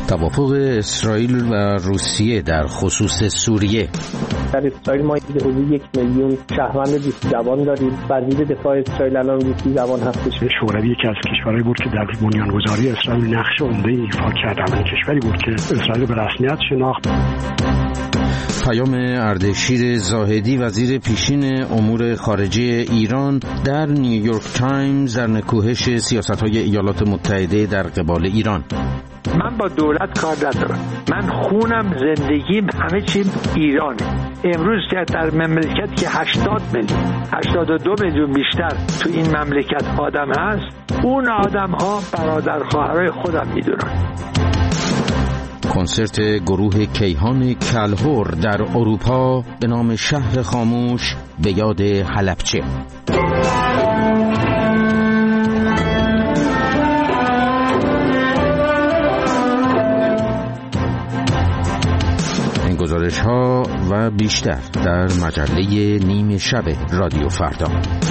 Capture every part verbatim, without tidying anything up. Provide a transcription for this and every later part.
توافق اسرائیل و روسیه در خصوص سوریه. در اسرائیل ما حدود یک میلیون شهروند روسی زبان داریم. وزیر دفاع اسرائیل الان روسی زبان هستش. شوروی یکی از کشورهایی بود که در بنیانگذاری اسرائیل نقش عمده‌ای ایفا کرد. اولین کشوری بود که اسرائیل به رسمیت شناخت. پیام اردشیر زاهدی وزیر پیشین امور خارجه ایران در نیویورک تایمز در نکوهش سیاست‌های ایالات متحده در قبال ایران. من با دولت کار ندارم. من خونم، زندگیم، همه چیم ایرانه. امروز که در مملکت که هشتاد میلیون هشتاد و دو میلیون بیشتر تو این مملکت آدم هست، اون آدم ها برادر خواهرای خودم میدونن. کنسرت گروه کیهان کلهر در اروپا به نام شهر خاموش به یاد حلبچه. این گزارش ها و بیشتر در مجله نیمه شب رادیو فردا.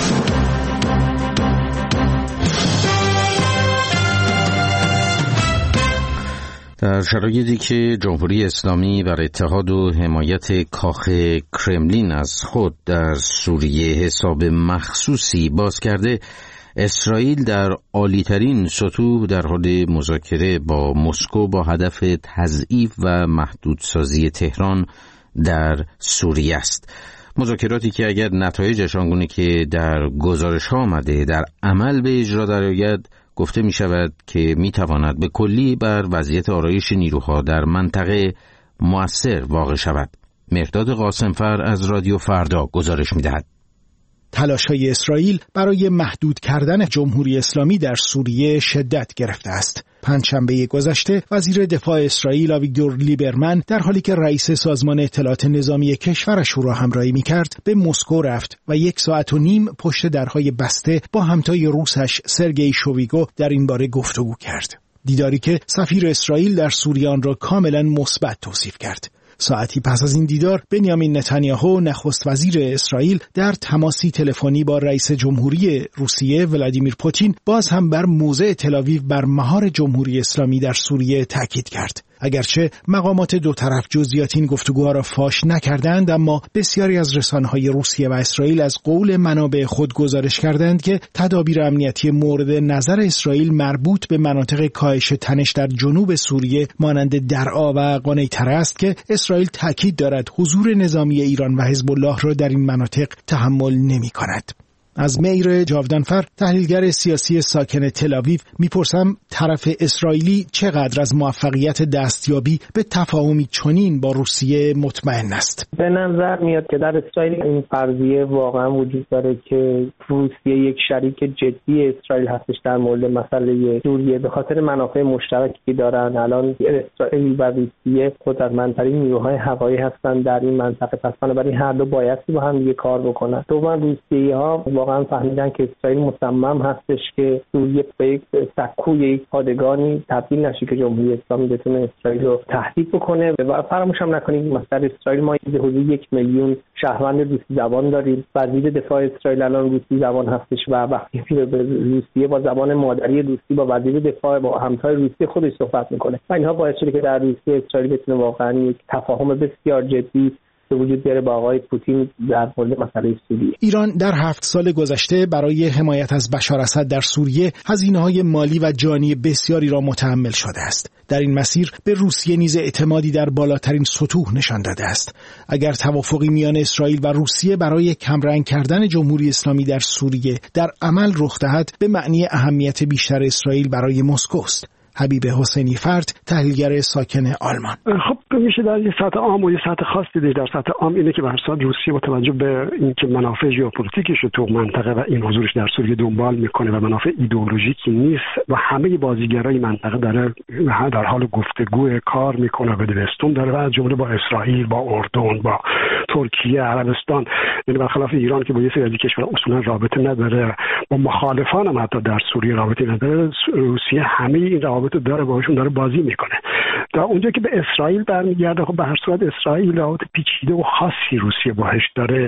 در شرایطی که جمهوری اسلامی بر اتحاد و حمایت کاخ کرملین از خود در سوریه حساب مخصوصی باز کرده، اسرائیل در عالی‌ترین سطوح در حال مذاکره با مسکو با هدف تضعیف و محدودسازی تهران در سوریه است. مذاکراتی که اگر نتایجش آنگونه که در گزارش ها آمده در عمل به اجرا درآید، گفته می شود که می تواند به کلی بر وضعیت آرایش نیروها در منطقه مؤثر واقع شود. مهرداد قاسمفر از رادیو فردا گزارش می دهد. تلاش‌های اسرائیل برای محدود کردن جمهوری اسلامی در سوریه شدت گرفته است. پنجشنبه گذشته وزیر دفاع اسرائیل آویگدور لیبرمن در حالی که رئیس سازمان اطلاعات نظامی کشورش او را همراهی می‌کرد به مسکو رفت و یک ساعت و نیم پشت درهای بسته با همتای روسش سرگئی شویگو در این باره گفتگو کرد. دیداری که سفیر اسرائیل در سوریه آن را کاملا مثبت توصیف کرد. ساعتی پس از این دیدار بنیامین نتانیاهو نخست وزیر اسرائیل در تماسی تلفنی با رئیس جمهوری روسیه ولادیمیر پوتین باز هم بر موضع تل‌آویو بر مهار جمهوری اسلامی در سوریه تاکید کرد. اگرچه مقامات دو طرف جزئیات این گفتگوها را فاش نکردند، اما بسیاری از رسانه‌های روسیه و اسرائیل از قول منابع خود گزارش کردند که تدابیر امنیتی مورد نظر اسرائیل مربوط به مناطق کاهش تنش در جنوب سوریه مانند درعا و قنیطره است که اسرائیل تاکید دارد حضور نظامی ایران و حزب الله را در این مناطق تحمل نمی‌کند. از میر جاودانفر، تحلیلگر سیاسی ساکن تل‌آویو، میپرسم طرف اسرائیلی چقدر از موفقیت دستیابی به تفاهمی چنین با روسیه مطمئن است. به نظر میاد که در اسرائیل این فرضیه واقعا وجود داره که روسیه یک شریک جدی اسرائیل هستش در مورد مسئله سوریه به خاطر منافع مشترکی دارن. الان اسرائیل و روسیه قدرتمندترین نیروهای هوایی هستن در این منطقه، پس بنابراین هر دو بایستی با هم دیگه کار بکنن. دوما روسیه‌ها واقعا فهمیدن که اسرائیل مصمم هستش که سوریه به یک سکوی یک پادگانی تبدیل نشه که جمهوری اسلامی بتونه اسرائیل رو تهدید بکنه. و فراموش هم نکنید مثلا اسرائیل ما حدود یک میلیون شهروند روسی زبان داریم. وزیر دفاع اسرائیل الان روسی زبان هستش و وقتی به روسیه با زبان مادری روسی با وزیر دفاع با همتای روسی خودش صحبت میکنه و اینها باعث شده که در روسیه اسرائیل بتونه واقعا یک تفاهم بسیار جدی به وجود بیاره با آقای پوتین در مورد مسئله سوریه. ایران در هفت سال گذشته برای حمایت از بشار اسد در سوریه هزینه‌های مالی و جانی بسیاری را متحمل شده است. در این مسیر به روسیه نیز اعتمادی در بالاترین سطوح نشان داده است. اگر توافقی میان اسرائیل و روسیه برای کمرنگ کردن جمهوری اسلامی در سوریه در عمل رخ دهد، به معنی اهمیت بیشتر اسرائیل برای مسکو است. حبیب حسینی فرد، تحلیلگر ساکن آلمان: خب میشه در یه سطح عام و یه سطح خاصی دید. در سطح عام اینه که به هر صورت روسیه با توجه به اینکه منافع ژئوپلیتیکش رو تو منطقه و این حضورش در سوریه دنبال میکنه و منافع ایدئولوژیکی نیست و همه بازیگرای منطقه داره در حال گفتگو کار میکنه و دوستون داره و از جمله با اسرائیل، با اردن، با ترکیه، عربستان، یعنی برخلاف ایران که با یه سری از کشورها اصولا رابطه نداره، با مخالفان هم حتی در سوریه رابطه نداره، روسیه همه این روابط داره، باهاشون داره بازی میکنه. تا اونجا که به اسرائیل برمیگرده، خب به هر صورت اسرائیل روابط پیچیده و خاصی روسیه باهاش داره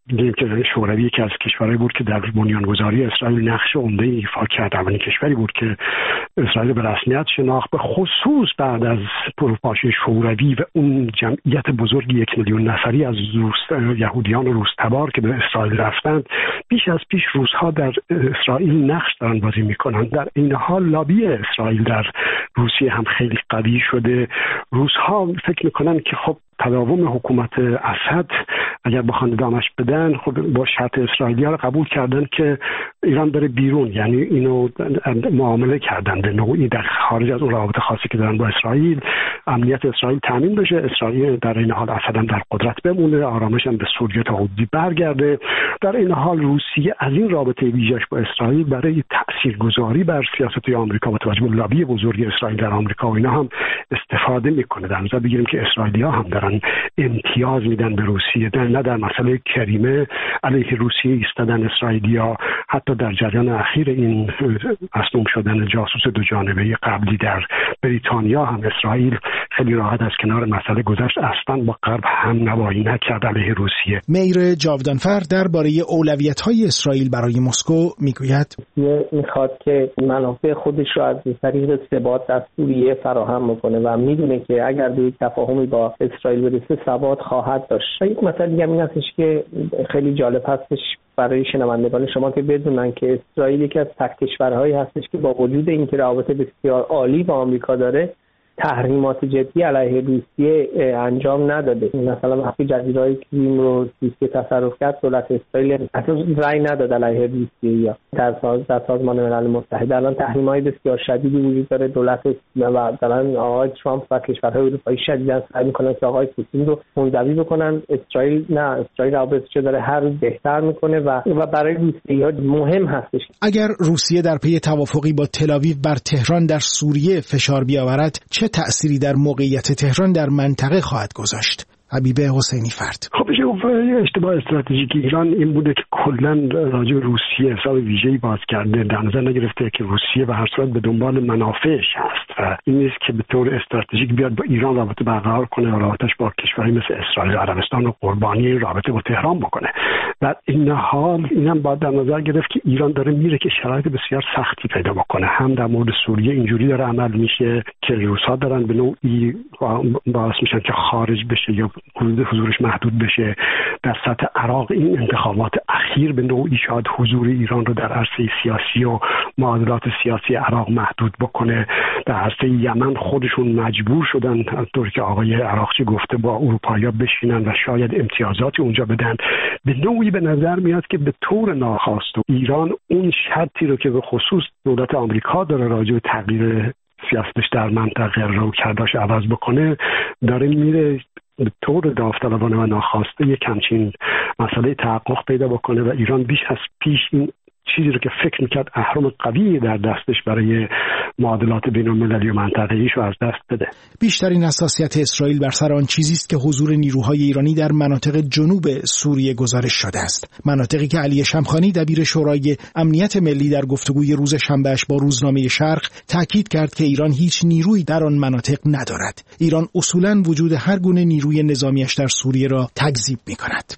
دیدیم که شوروی یکی از کشورهایی بود که در بنیانگذاری اسرائیل نقش عمده ایفا کرد. اولین کشوری بود که اسرائیل به رسمیت شناخت، به خصوص بعد از فروپاشی شوروی و اون جمعیت بزرگ یک میلیون نفری از روس یهودیان و روس‌تبار که به اسرائیل رفتند. بیش از پیش روس‌ها در اسرائیل نقش دارن بازی میکنن. در این حال لابی اسرائیل در روسیه هم خیلی قوی شده. روس‌ها فکر میکنن که خب تداوم حکومت اسد اگر بخوان ادامهش بدن، خب با شرط اسرائیلی‌ها رو قبول کردن که ایران بره بیرون، یعنی اینو معامله کردن به نوعی در خارج از اون روابط خاصی که دارن با اسرائیل. امنیت اسرائیل تامین بشه، اسرائیل در این حال اسد هم در قدرت بمونه، آرامش هم به سوریه تا حدودی برگرده. در این حال روسیه از این رابطه ویژه‌اش با اسرائیل برای تاثیرگذاری بر سیاست آمریکا با توجه به لابی بزرگ اسرائیل در آمریکا و اینا هم استفاده میکنه. در نظر بگیریم که اسرائیلی‌ها هم دارن امتیاز میدن به روسیه، در نه در مسئله کریمه علیه روسیه ایستادن اسرائیلیا، حتی در جریان اخیر این مصدوم شدن جاسوس دو جانبه قبلی در بریتانیا هم اسرائیل خیلی راحت از کنار مسئله گذشت، اصلا با غرب هم نوایی نکرد علیه روسیه. میر جاودانفر درباره اولویت‌های اسرائیل برای مسکو میگوید میخواد که منافع خودش را از طریق ثبات در سوریه فراهم بکنه و میدونه که اگر به یک تفاهمی با اسرائیل برسه ثبات خواهد داشت. یک مثلا دیگه این هستش که خیلی جالب هستش برای شنوندگان شما که بدونن که اسرائیل یکی از تک کشورهایی هستش که با وجود اینکه روابط بسیار عالی با آمریکا داره، تحریمات جدی علیه روسیه انجام نداده. مثلا وقتی جزیره کریم رو روسیه تصرف کرد، دولت اسرائیل اصلا رأی نداد علیه روسیه یا در ساز در سازمان ملل متحد. الان تحریم‌های بسیار شدیدی وجود داره. دولت و دارن آقای ترامپ و کشورهای اروپایی شدیداً سعی می‌کنن که آقای پوتین رو منزوی بکنن. اسرائیل نه، اسرائیل روابطش داره هر روز بهتر می‌کنه و و برای روسیه‌ها مهم هستش. اگر روسیه در پی توافقی با تل‌آویو بر تهران در سوریه فشار بیاورد، چه تأثیری در موقعیت تهران در منطقه خواهد گذاشت؟ حبیب حسینی فرد. خب بشه گفت اشتباه استراتژیک ایران این بوده که کلا راجع به روسیه حساب ویژه‌ای باز کرده، در نظر نگرفته که روسیه به هر صورت به دنبال منافعش هست و این نیست که به طور استراتژیک بیاد با ایران رابطه برقرار کنه و رابطش با کشوری مثل اسرائیل و عربستان و قربانی رابطه با تهران بکنه. در این حال اینم باید در نظر گرفت که ایران داره میره که شرایط بسیار سختی پیدا بکنه. هم در مورد سوریه اینجوری داره عمل میشه که روس‌ها دارن به نوعی باعث میشن که خارج بشه یا حضورش محدود بشه. در سطح عراق این انتخابات اخیر به نوعی شاید حضور ایران رو در عرصه سیاسی و معادلات سیاسی عراق محدود بکنه. در عرصه یمن خودشون مجبور شدن طوری که آقای عراقچی گفته با اروپایی‌ها بشینن و شاید امتیازاتی اونجا بدن. به نوعی به نظر میاد که به طور ناخواسته ایران اون شرطی رو که به خصوص دولت آمریکا داره راجع به تغییر سیاستش در منطقه رو کرداش عوض بکنه، داره میره به طور داوطلبانه و ناخواسته یک همچین مسئله تحقق پیدا بکنه و ایران بیش از پیش این چیزی رو که فکر میکرد اهرم قوی در دستش برای معادلات بین‌المللی و منطقه‌ایش رو از دست بده. بیشترین حساسیت اسرائیل بر سر آن چیزی است که حضور نیروهای ایرانی در مناطق جنوب سوریه گزارش شده است. مناطقی که علی شمخانی دبیر شورای امنیت ملی در گفتگوی روز شنبهش با روزنامه شرق تاکید کرد که ایران هیچ نیرویی در آن مناطق ندارد. ایران اصولاً وجود هر گونه نیروی نظامیش در سوریه را تکذیب می‌کند.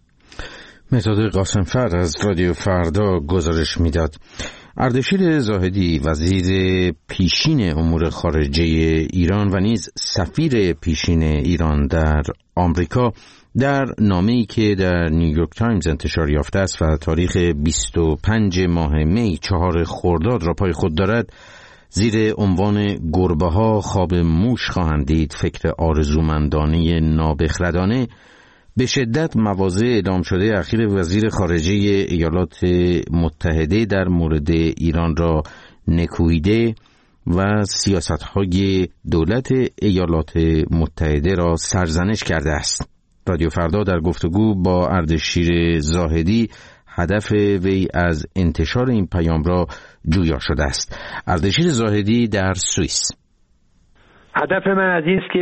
مهداد قاسم‌فر از رادیو فردا گزارش میداد. اردشیر زاهدی وزیر پیشین امور خارجه ایران و نیز سفیر پیشین ایران در آمریکا در نامه‌ای که در نیویورک تایمز انتشار یافته است و تاریخ بیست و پنجم ماه می چهار خرداد را پای خود دارد، زیر عنوان گربه‌ها خواب موش خواهند دید، فکر آرزومندانه نابخردانه، به شدت مواضع اعلام شده اخیر وزیر خارجه ایالات متحده در مورد ایران را نکوییده و سیاست‌های دولت ایالات متحده را سرزنش کرده است. رادیو فردا در گفتگو با اردشیر زاهدی هدف وی از انتشار این پیام را جویا شده است. اردشیر زاهدی در سوئیس: هدف من از این است که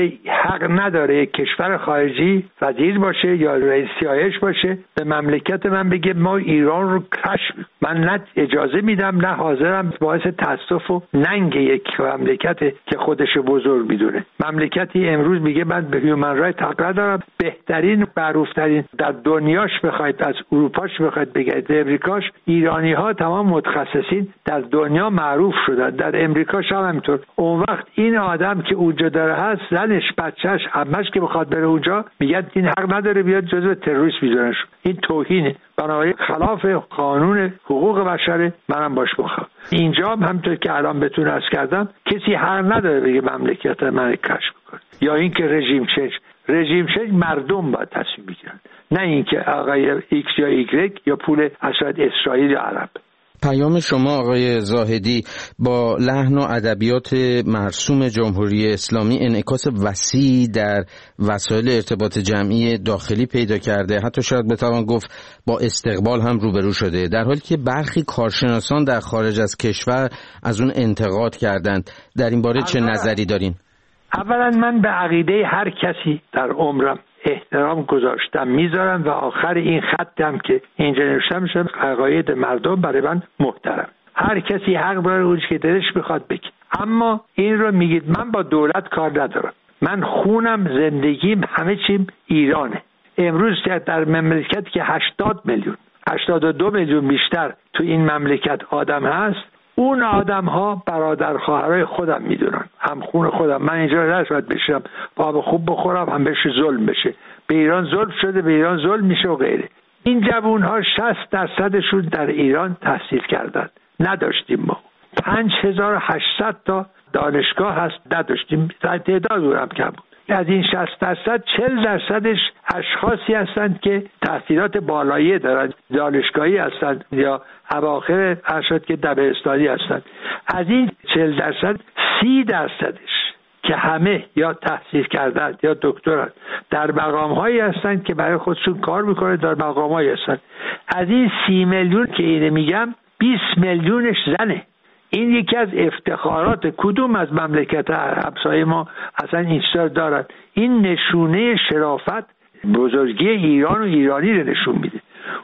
حق نداره یک کشور خارجی وزیر باشه یا رئیس سیایش باشه به مملکت من بگه ما ایران رو کشف. من نه اجازه میدم نه حاضرم باعث تاسف و ننگ یک مملکت که خودش بزرگ میدونه. مملکتی امروز میگه من به هیومن رایت حق ندارم، بهترین معروفترین در دنیاش بخواید از اروپاش بخواید بگید امریکاش، ایرانی ها تمام متخصصین در دنیا معروف شدن، در امریکاش هم همینطور. اون وقت این آدم که اونجا داره هست، زنش، بچهش، عمش که بخواد بره اونجا میگن این حق نداره بیاد جزو تروریست میذارنش. این توهینه، بنابراین خلاف قانون حقوق بشر، منم باش بخوام. اینجا هم همونطور که الان بهتون عرض کردم کسی حق نداره بگه مملکت من کشف کنه یا اینکه رژیم چنج. رژیم چنج مردم باید تصمیم بگیرن، نه اینکه آقای ایکس یا ایگرگ یا پول اسرائیل اسرائیل یا عرب. پیام شما آقای زاهدی با لحن و ادبیات مرسوم جمهوری اسلامی انعکاس وسیعی در وسایل ارتباط جمعی داخلی پیدا کرده، حتی شاید بتوان گفت با استقبال هم روبرو شده، در حالی که برخی کارشناسان در خارج از کشور از اون انتقاد کردند. در این باره چه نظری دارین؟ اولا من به عقیده هر کسی در عمرم احترام گذاشتم، میذارم و آخر این خطم که اینجا نوشتم میشه عقاید مردم برای من محترم. هر کسی حق داره اون که دلش بخواد بگه، اما این رو میگید من با دولت کار ندارم، من خونم، زندگیم، همه چیم ایرانه. امروز که در مملکت که هشتاد میلیون هشتاد و دو میلیون بیشتر تو این مملکت آدم هست، اون آدم ها برادر خواهرای خودم میدونن، هم خون خودم. من اینجا نشاید بشم آب خوب بخورم هم بهش ظلم بشه. به ایران ظلم شده، به ایران ظلم میشه و غیره. این جوون ها شصت درصدشون در ایران تحصیل کردن، نداشتیم ما. پنج هزار و هشتصد تا دانشگاه هست، نداشتیم، تعداد اونم کم بود. از این شصت درصد چهل درصدش اشخاصی هستند که تحصیلات بالایی دارن، دانشگاهی هستند یا اواخر ارشد که دبیرستانی هستند. از این چهل درصد سی درصدش که همه یا تحصیل کردند یا دکتران در مقام‌هایی هستند که برای خودشون کار میکنه، در مقام‌هایی هستند. از این سی میلیون که اینه میگم بیست میلیونش زنه. این یکی از افتخارات کدوم از مملکت همسایه ما اصلا این چیزا دارن. این نشونه شرافت بزرگی ایران و ایرانی رو نشون میده.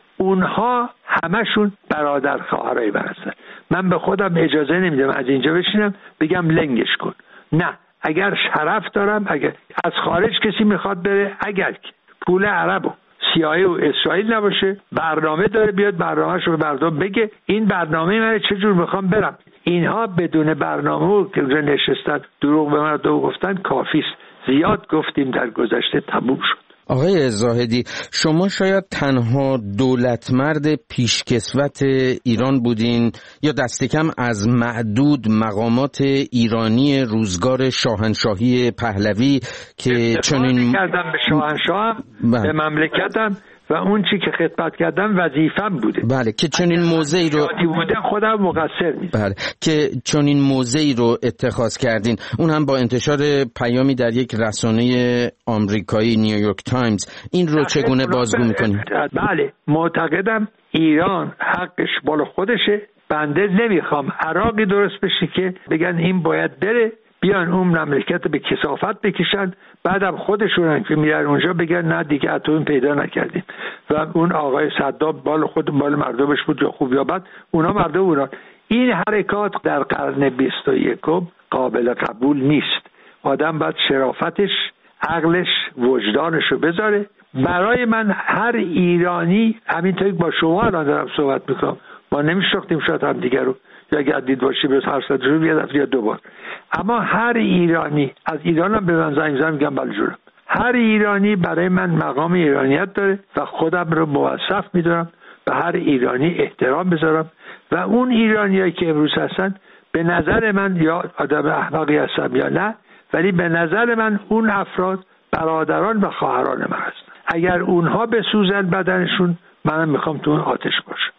اونها همشون برادر خواهرای من هستن. من به خودم اجازه نمیدم از اینجا بشینم بگم لنگش کن. نه، اگر شرف دارم، اگر از خارج کسی میخواد بره، اگر پول عربو سیاهی و اسرائیل نباشه، برنامه داره بیاد برنامه‌اش رو به مردم بگه این برنامه من چجور میخوام برم. اینها بدون برنامه و که نشستن دروغ به مردم گفتن کافیست. زیاد گفتیم در گذشته، تموم شد. آقای زاهدی، شما شاید تنها دولتمرد پیشکسوت ایران بودین یا دست کم از معدود مقامات ایرانی روزگار شاهنشاهی پهلوی که چنین کردم به شاهنشاه، به مملکتم و اون چی که خدمت کردم وظیفم بوده. بله، که چنین موضعی رو بوده خودم مقصر نیست. بله، که چنین موضعی رو اتخاذ کردین، اون هم با انتشار پیامی در یک رسانه آمریکایی نیویورک تایمز. این رو چگونه بازگو میکنید؟ بله، معتقدم ایران حقش بالا خودشه. بنده نمیخوام عراقی درست بشه که بگن این باید بره، بیان اون مملکت به کثافت بکشن، بعدم خودشون که میرن اونجا بگن نه دیگه اتم پیدا نکردیم و اون آقای صدام بال خود بال مردمش بود یا خوب یا بد، اونا مردم اونا. این حرکات در قرن بیست و یکم قابل قبول نیست. آدم باید شرافتش، عقلش، وجدانش رو بذاره. برای من هر ایرانی، همینطوری با شما الان دارم صحبت میکنم، ما نمیشناختیم شاید هم دیگر رو، یا گردید باشی به هر صد رو بیاد یا دوبار، اما هر ایرانی، از ایران هم به من زنگ زن میگم بله جونم، هر ایرانی برای من مقام ایرانیت داره و خودم رو موصف میدارم به هر ایرانی احترام بذارم و اون ایرانیایی که امروز هستن به نظر من یا آدم احمقی هستن یا نه، ولی به نظر من اون افراد برادران و خواهران من هستن. اگر اونها بسوزن بدنشون، منم میخوام تو اون آتش باشم.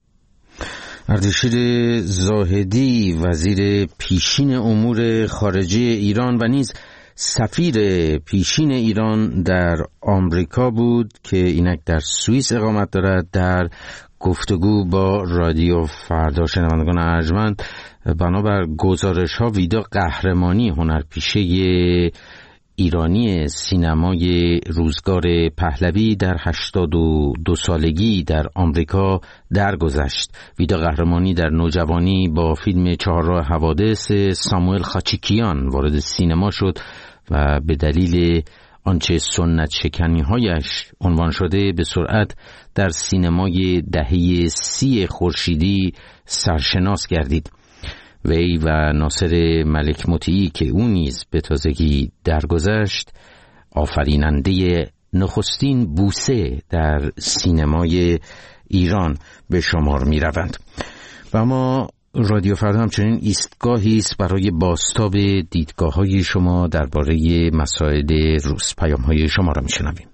اردشیر زاهدی، وزیر پیشین امور خارجه ایران و نیز سفیر پیشین ایران در آمریکا بود که اینک در سوئیس اقامت دارد، در گفتگو با رادیو فردا. شنوندگان ارجمند، بنابر گزارش ها ویدا قهرمانی هنرپیشه ایرانی سینمای روزگار پهلوی در هشتاد و دو سالگی در آمریکا درگذشت. ویدا قهرمانی در نوجوانی با فیلم چهارراه حوادث ساموئل خاچیکیان وارد سینما شد و به دلیل آنچه سنت شکنی‌هایش عنوان شده به سرعت در سینمای دهه سی خورشیدی سرشناس گردید. وی و ناصر ملک مطیعی که او نیز به تازگی درگذشت آفریننده نخستین بوسه در سینمای ایران به شمار می روند. و ما رادیو فردا همچنین ایستگاهی است برای بازتاب دیدگاه‌های شما درباره مسائل روز. پیام‌های شما را می‌شنویم.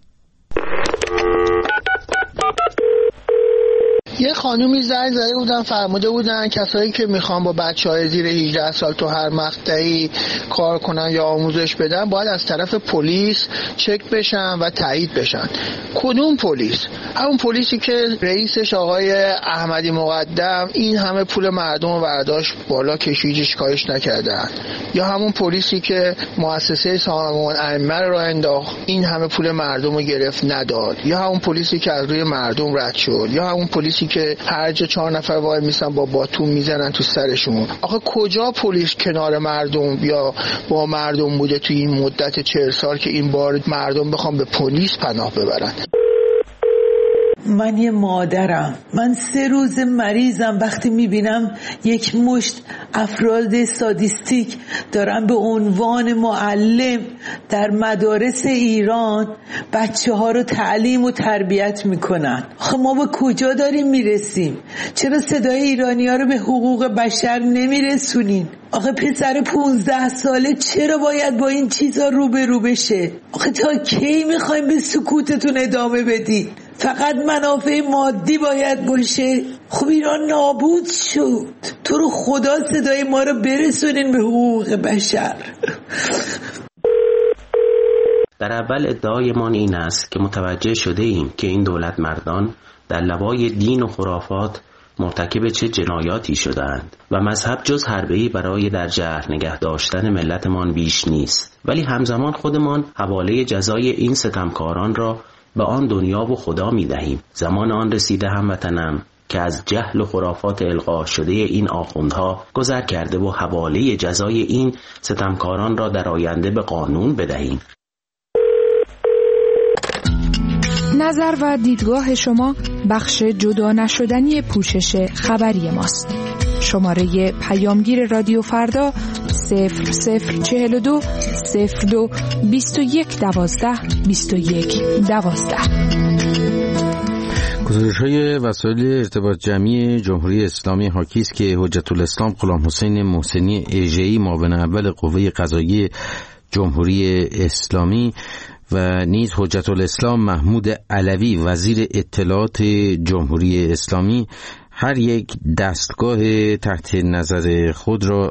یه خانومی زنگ زده بودن فرموده بودن کسایی که میخوان با بچهای زیر هجده سال تو هر مقطعی کار کنن یا آموزش بدن باید از طرف پلیس چک بشن و تایید بشن. کدوم پلیس؟ همون پلیسی که رئیسش آقای احمدی مقدم این همه پول مردم رو برداشت بالا کشیدش کارش نکردن، یا همون پلیسی که مؤسسه سازمان ائمه رو انداخت این همه پول مردم رو گرفت نداد، یا همون پلیسی که از روی مردم رد شد، یا همون پلیسی که هر جا چهار نفر وای میسن با باتون میزنن تو سرشون. آخه کجا پلیس کنار مردم یا با مردم بوده توی این مدت چهل سال که این بار مردم بخوام به پلیس پناه ببرن؟ من یه مادرم، من سه روز مریضم. وقتی میبینم یک مشت افراد سادیستیک دارن به عنوان معلم در مدارس ایران بچه ها رو تعلیم و تربیت میکنن، آخه ما به کجا داریم میرسیم؟ چرا صدای ایرانی ها رو به حقوق بشر نمیرسونین؟ آخه پسر پونزده ساله چرا باید با این چیزا روبرو بشه؟ آخه تا کی میخوایم به سکوتتون ادامه بدین؟ فقط منافع مادی باید باشه؟ خب ایران نابود شد. تو رو خدا صدای ما رو برسونین به حقوق بشر. در اول ادعایمان این است که متوجه شده ایم که این دولت مردان در لوای دین و خرافات مرتکب چه جنایاتی شدند و مذهب جز حربه‌ای برای در جهر نگه داشتن ملتمان بیش نیست، ولی همزمان خودمان حواله جزای این ستمکاران را به آن دنیا و خدا می دهیم. زمان آن رسیده هموطنم که از جهل و خرافات القا شده این آخوندها گذر کرده و حواله جزای این ستمکاران را در آینده به قانون بدهیم. نظر و دیدگاه شما بخش جدا نشدنی پوشش خبری ماست. شماره پیامگیر رادیو فردا صفر صفر چهل و دو صفر دو بیست و یک دوازده بیست و یک دوازده. گزارش‌های وسایل ارتباط جمعی جمهوری اسلامی حاکی است که حجت الاسلام غلام حسین محسنی اژه‌ای معاون اول قوه قضاییه جمهوری اسلامی و نیز حجت الاسلام محمود علوی وزیر اطلاعات جمهوری اسلامی هر یک دستگاه تحت نظر خود را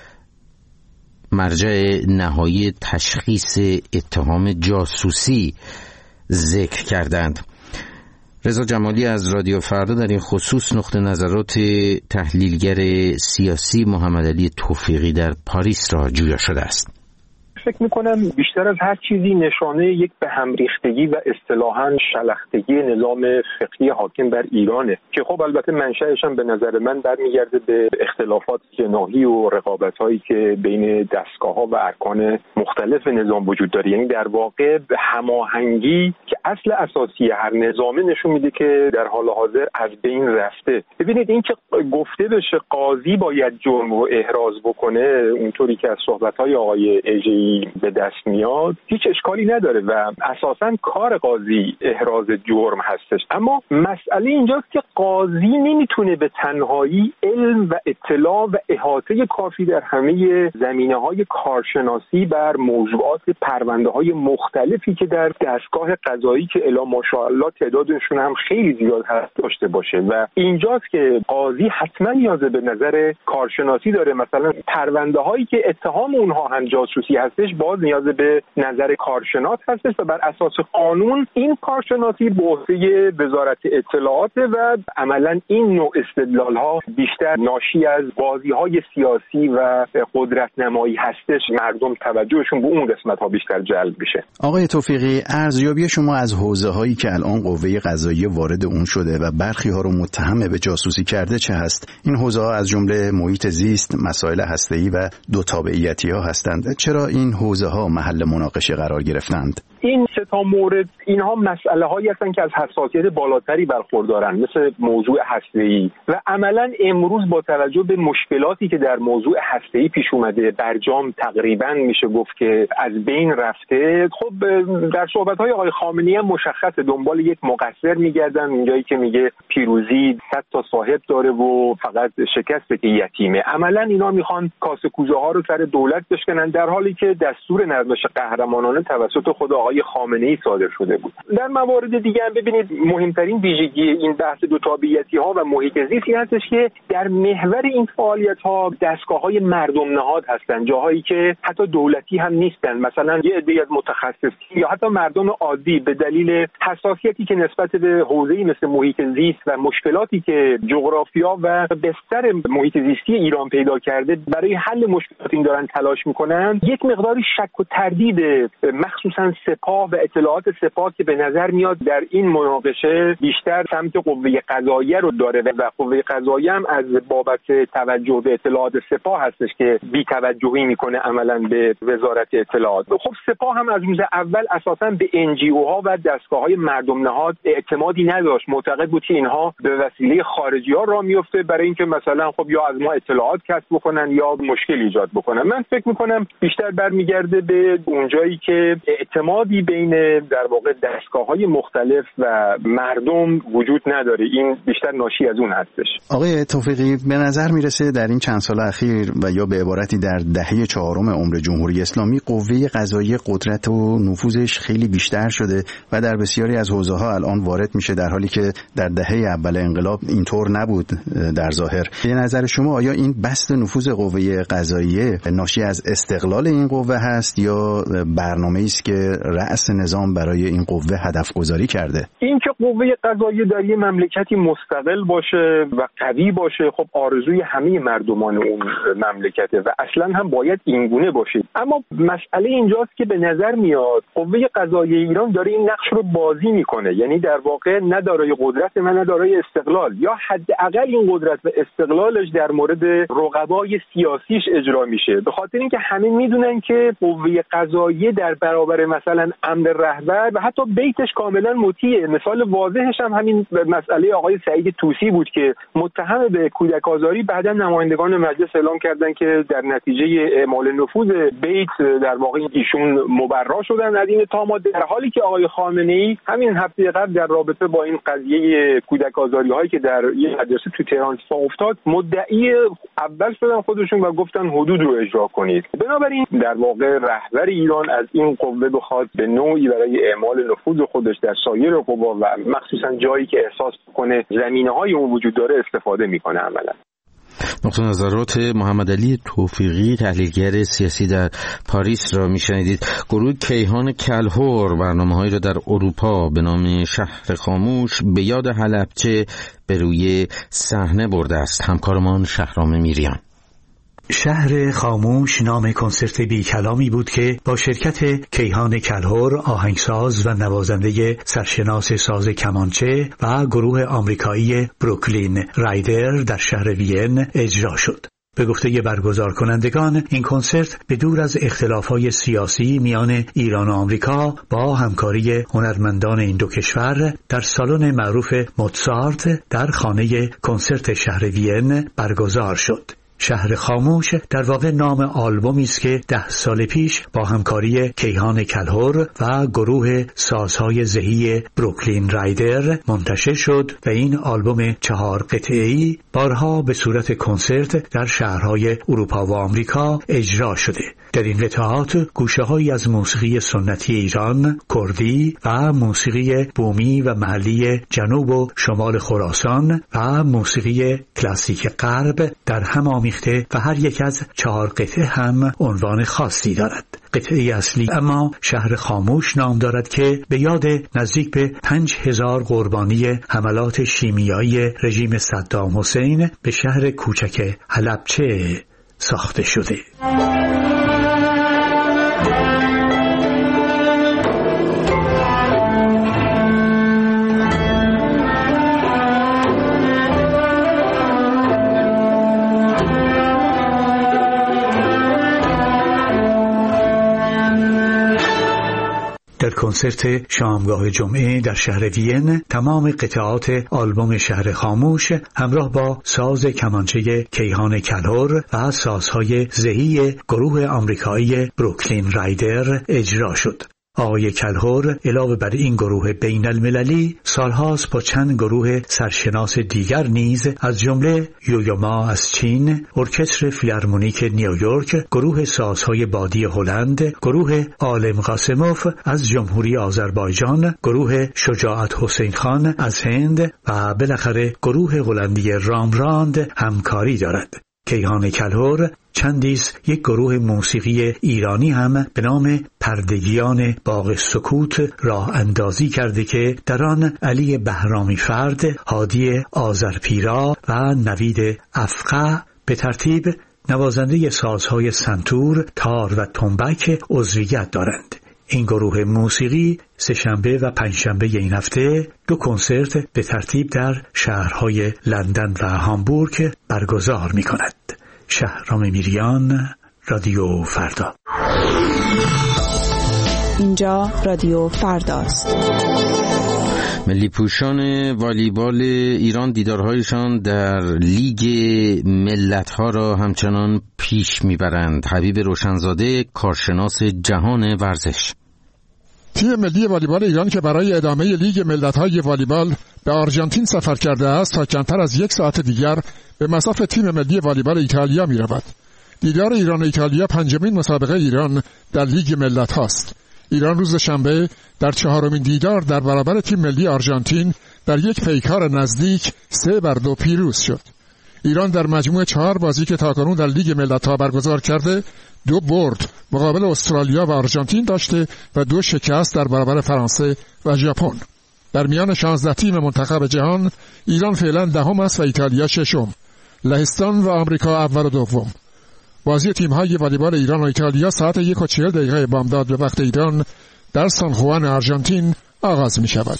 مرجع نهایی تشخیص اتهام جاسوسی ذکر کردند. رضا جمالی از رادیو فردا در این خصوص نقطه نظرات تحلیلگر سیاسی محمد علی توفیقی در پاریس را جویا شده است. فکر میکنم بیشتر از هر چیزی نشانه یک به هم ریختگی و اصطلاحاً شلختگی نظام فقهی حاکم بر ایرانه که خب البته منشأش هم به نظر من برمیگرده به اختلافات جناحی و رقابت‌هایی که بین دستگاه‌ها و ارکان مختلف نظام وجود داره. یعنی در واقع به هماهنگی که اصل اساسی هر نظام نشون میده که در حال حاضر از بین رفته. ببینید این که گفته بشه قاضی باید جرم رو احراز بکنه اونطوری که از صحبت‌های آقای اژه‌ای به دست میاد هیچ اشکالی نداره و اساساً کار قاضی احراز جرم هستش، اما مسئله اینجاست که قاضی نمیتونه به تنهایی علم و اطلاع و احاطه کافی در همه زمینه‌های کارشناسی بر موضوعات پرونده‌های مختلفی که در دستگاه قضایی که الا ماشاءالله تعدادشون هم خیلی زیاد هست داشته باشه و اینجاست که قاضی حتما نیاز به نظر کارشناسی داره. مثلا پرونده‌هایی که اتهام اونها هم جاسوسی هست هستش باز نیاز به نظر کارشناس هستش و بر اساس قانون این کارشناسی به عهده وزارت اطلاعات و عملا این نوع استدلال‌ها بیشتر ناشی از بازی‌های سیاسی و قدرت نمایی هستش. مردم توجهشون به اون قسمت‌ها بیشتر جلب میشه. آقای توفیقی، ارزیابی شما از حوزه‌هایی که الان قوه قضاییه وارد اون شده و برخی‌ها رو متهم به جاسوسی کرده چه هست؟ این حوزه‌ها از جمله محیط زیست، مسائل هسته‌ای و دو تابعیتی‌ها هستند. چرا این حوزه‌ها محل مناقشه قرار گرفتند؟ این سه تا مورد اینها مسئله هایی هستن که از حساسیت بالاتری برخوردارن، مثل موضوع هسته‌ای و عملا امروز با توجه به مشکلاتی که در موضوع هسته‌ای پیش اومده برجام تقریبا میشه گفت که از بین رفته. خب در صحبت‌های آقای خامنه‌ای هم مشخصه دنبال یک مقصر میگردن، اونجایی که میگه پیروزی صد تا صاحب داره و فقط شکسته که یتیمه. عملا اینا میخوان کاسه کوزه ها رو سر دولت بشکنن، در حالی که دستور نرمش قهرمانانه توسط خود آقای خامنه‌ای صادر شده بود. در موارد دیگه هم ببینید مهمترین ویژگی این بحث دو تابعیتی ها و محیط زیستی هستش که در محور این فعالیت ها دستگاه‌های مردم نهاد هستن، جاهایی که حتی دولتی هم نیستن. مثلا یه عده از متخصصین یا حتی مردم عادی به دلیل حساسیتی که نسبت به حوزه‌ای مثل محیط زیست و مشکلاتی که جغرافیا و بستر محیط زیستی ایران پیدا کرده برای حل مشکلات این دارن تلاش میکنن، یک مقداری شک و تردید مخصوصا سپاه و اطلاعات سپاه که به نظر میاد در این مناقشه بیشتر سمت قوه قضاییه رو داره و قوه قضاییه هم از بابت توجه به اطلاعات سپاه هستش که بی توجهی میکنه عملا به وزارت اطلاعات. خب سپاه هم از روز اول اساسا به ان جی او ها و دستگاه‌های مردم نهاد اعتمادی نداشت، معتقد بود که اینها به وسیله خارجی‌ها راه میفته برای اینکه مثلا خب یا از ما اطلاعات کسب بکنن یا مشکل ایجاد بکنن. من فکر میکنم بیشتر برمیگرده به اونجایی که اعتمادی بین در واقع دستگاه‌های مختلف و مردم وجود نداره. این بیشتر ناشی از اون هستش. آقای توفیقی، به نظر میرسه در این چند سال اخیر و یا به عبارتی در دهه چهارم عمر جمهوری اسلامی قوه قضاییه قدرت و نفوذش خیلی بیشتر شده و در بسیاری از حوزه‌ها الان وارد میشه، در حالی که در دهه اول انقلاب اینطور نبود. در ظاهر به نظر شما آیا این بسط نفوذ قوه قضاییه ناشی از استقلال این قوه هست یا برنامه‌ای است که رأس نظام برای این قوه هدف گذاری کرده؟ این که قوه قضاییه در یه مملکتی مستقل باشه و قوی باشه خب آرزوی همه مردمان اون مملکته و اصلا هم باید اینگونه باشه. اما مسئله اینجاست که به نظر میاد قوه قضاییه ایران داره این نقش رو بازی میکنه، یعنی در واقع نه دارای قدرت و نه دارای استقلال، یا حداقل این قدرت و استقلالش در مورد رقبای سیاسیش اجرا میشه، به خاطر اینکه همه میدونن که قوه قضاییه در برابر مثلا امر رهبر و حتی بیتش کاملا مطیعه. مثال واضحش هم همین مسئله آقای سعید طوسی بود که متهم به کودک آزاری بعدا نمایندگان مجلس اعلام کردن که در نتیجه اعمال نفوذ بیت در واقع ایشون مبرا شدن از این اتهامات، در حالی که آقای خامنه‌ای همین هفته قبل در رابطه با این قضیه کودک آزاری هایی که در یک مدرسه تو تهران اتفاق افتاد مدعی اول شدن خودشون و گفتن حدود رو اجرا کنید. بنابراین در واقع رهبر ایران از این قوه بخواد به نوعی برای اعمال نفوذ خودش در سایر قوا و مخصوصا جایی که احساس کنه زمینه‌های اون وجود داره استفاده میکنه. عملا نقطه نظرات محمد علی توفیقی تحلیلگر سیاسی در پاریس را میشنیدید. گروه کیهان کلهر برنامه‌هایی را در اروپا به نام شهر خاموش به یاد حلبچه به روی صحنه برده است. همکارمان شهرام میریان. شهر خاموش نام کنسرت بی کلامی بود که با شرکت کیهان کلهر آهنگساز و نوازنده سرشناس ساز کمانچه و گروه آمریکایی بروکلین رایدر در شهر وین اجرا شد. به گفته برگزار کنندگان این کنسرت به دور از اختلافات سیاسی میان ایران و آمریکا با همکاری هنرمندان این دو کشور در سالن معروف موتسارت در خانه کنسرت شهر وین برگزار شد. شهر خاموش در واقع نام آلبومی است که ده سال پیش با همکاری کیهان کلهر و گروه سازهای ذهی بروکلین رایدر منتشر شد و این آلبوم چهار قطعه‌ای بارها به صورت کنسرت در شهرهای اروپا و آمریکا اجرا شده. در این قطعات گوشه‌هایی از موسیقی سنتی ایران، کردی و موسیقی بومی و محلی جنوب و شمال خراسان و موسیقی کلاسیک غرب در هم آمیخته و هر یک از چهار قطعه هم عنوان خاصی دارد. قطعه اصلی اما شهر خاموش نام دارد که به یاد نزدیک به پنج هزار قربانی حملات شیمیایی رژیم صدام حسین به شهر کوچک حلبچه ساخته شده. در کنسرت شامگاه جمعه در شهر وین تمام قطعات آلبوم شهر خاموش همراه با ساز کمانچه کیهان کلهر و سازهای زهی گروه آمریکایی بروکلین رایدر اجرا شد. آقای کلهر علاوه بر این گروه بین المللی سالهاست با چند گروه سرشناس دیگر نیز از جمله یویوما از چین، ارکستر فیلارمونیک نیویورک، گروه سازهای بادی هلند، گروه عالم قاسموف از جمهوری آذربایجان، گروه شجاعت حسین خان از هند و بالاخره گروه هلندی رامراند همکاری دارد. کیهان کلهر چندیز یک گروه موسیقی ایرانی هم به نام پردگیان باغ سکوت راه اندازی کرده که در آن علی بهرامی فرد، هادی آذرپیرا و نوید افقع به ترتیب نوازنده سازهای سنتور، تار و تنبک عضویت دارند. این گروه موسیقی سه‌شنبه و پنجشنبه این هفته دو کنسرت به ترتیب در شهرهای لندن و هامبورگ برگزار می کند. شهرام میریان، رادیو فردا. اینجا رادیو فرداست. ملی پوشان والیبال ایران دیدارهایشان در لیگ ملت‌ها را همچنان پیش میبرند. حبیب روشنزاده، کارشناس جهان ورزش. تیم ملی والیبال ایران که برای ادامه لیگ ملت‌های والیبال به آرژانتین سفر کرده است تا کمتر از یک ساعت دیگر به مصاف تیم ملی والیبال ایتالیا می رود. دیدار ایران و ایتالیا پنجمین مسابقه ایران در لیگ ملت هاست. ایران روز شنبه در چهارمین دیدار در برابر تیم ملی آرژانتین در یک پیکار نزدیک سه بر دو پیروز شد. ایران در مجموع چهار بازی که تاکنون در لیگ ملت ها برگزار کرده دو برد مقابل استرالیا و آرژانتین داشته و دو شکست در برابر فرانسه و ژاپن. در میان شانزده تیم منتخب جهان ایران فعلا دهم است و ایتالیا ششم. لهستان و آمریکا اول و دوم. بازی تیم‌های والیبال ایران و ایتالیا ساعت یک و چهل دقیقه بامداد به وقت ایران در سان خوان آرژانتین آغاز می شود.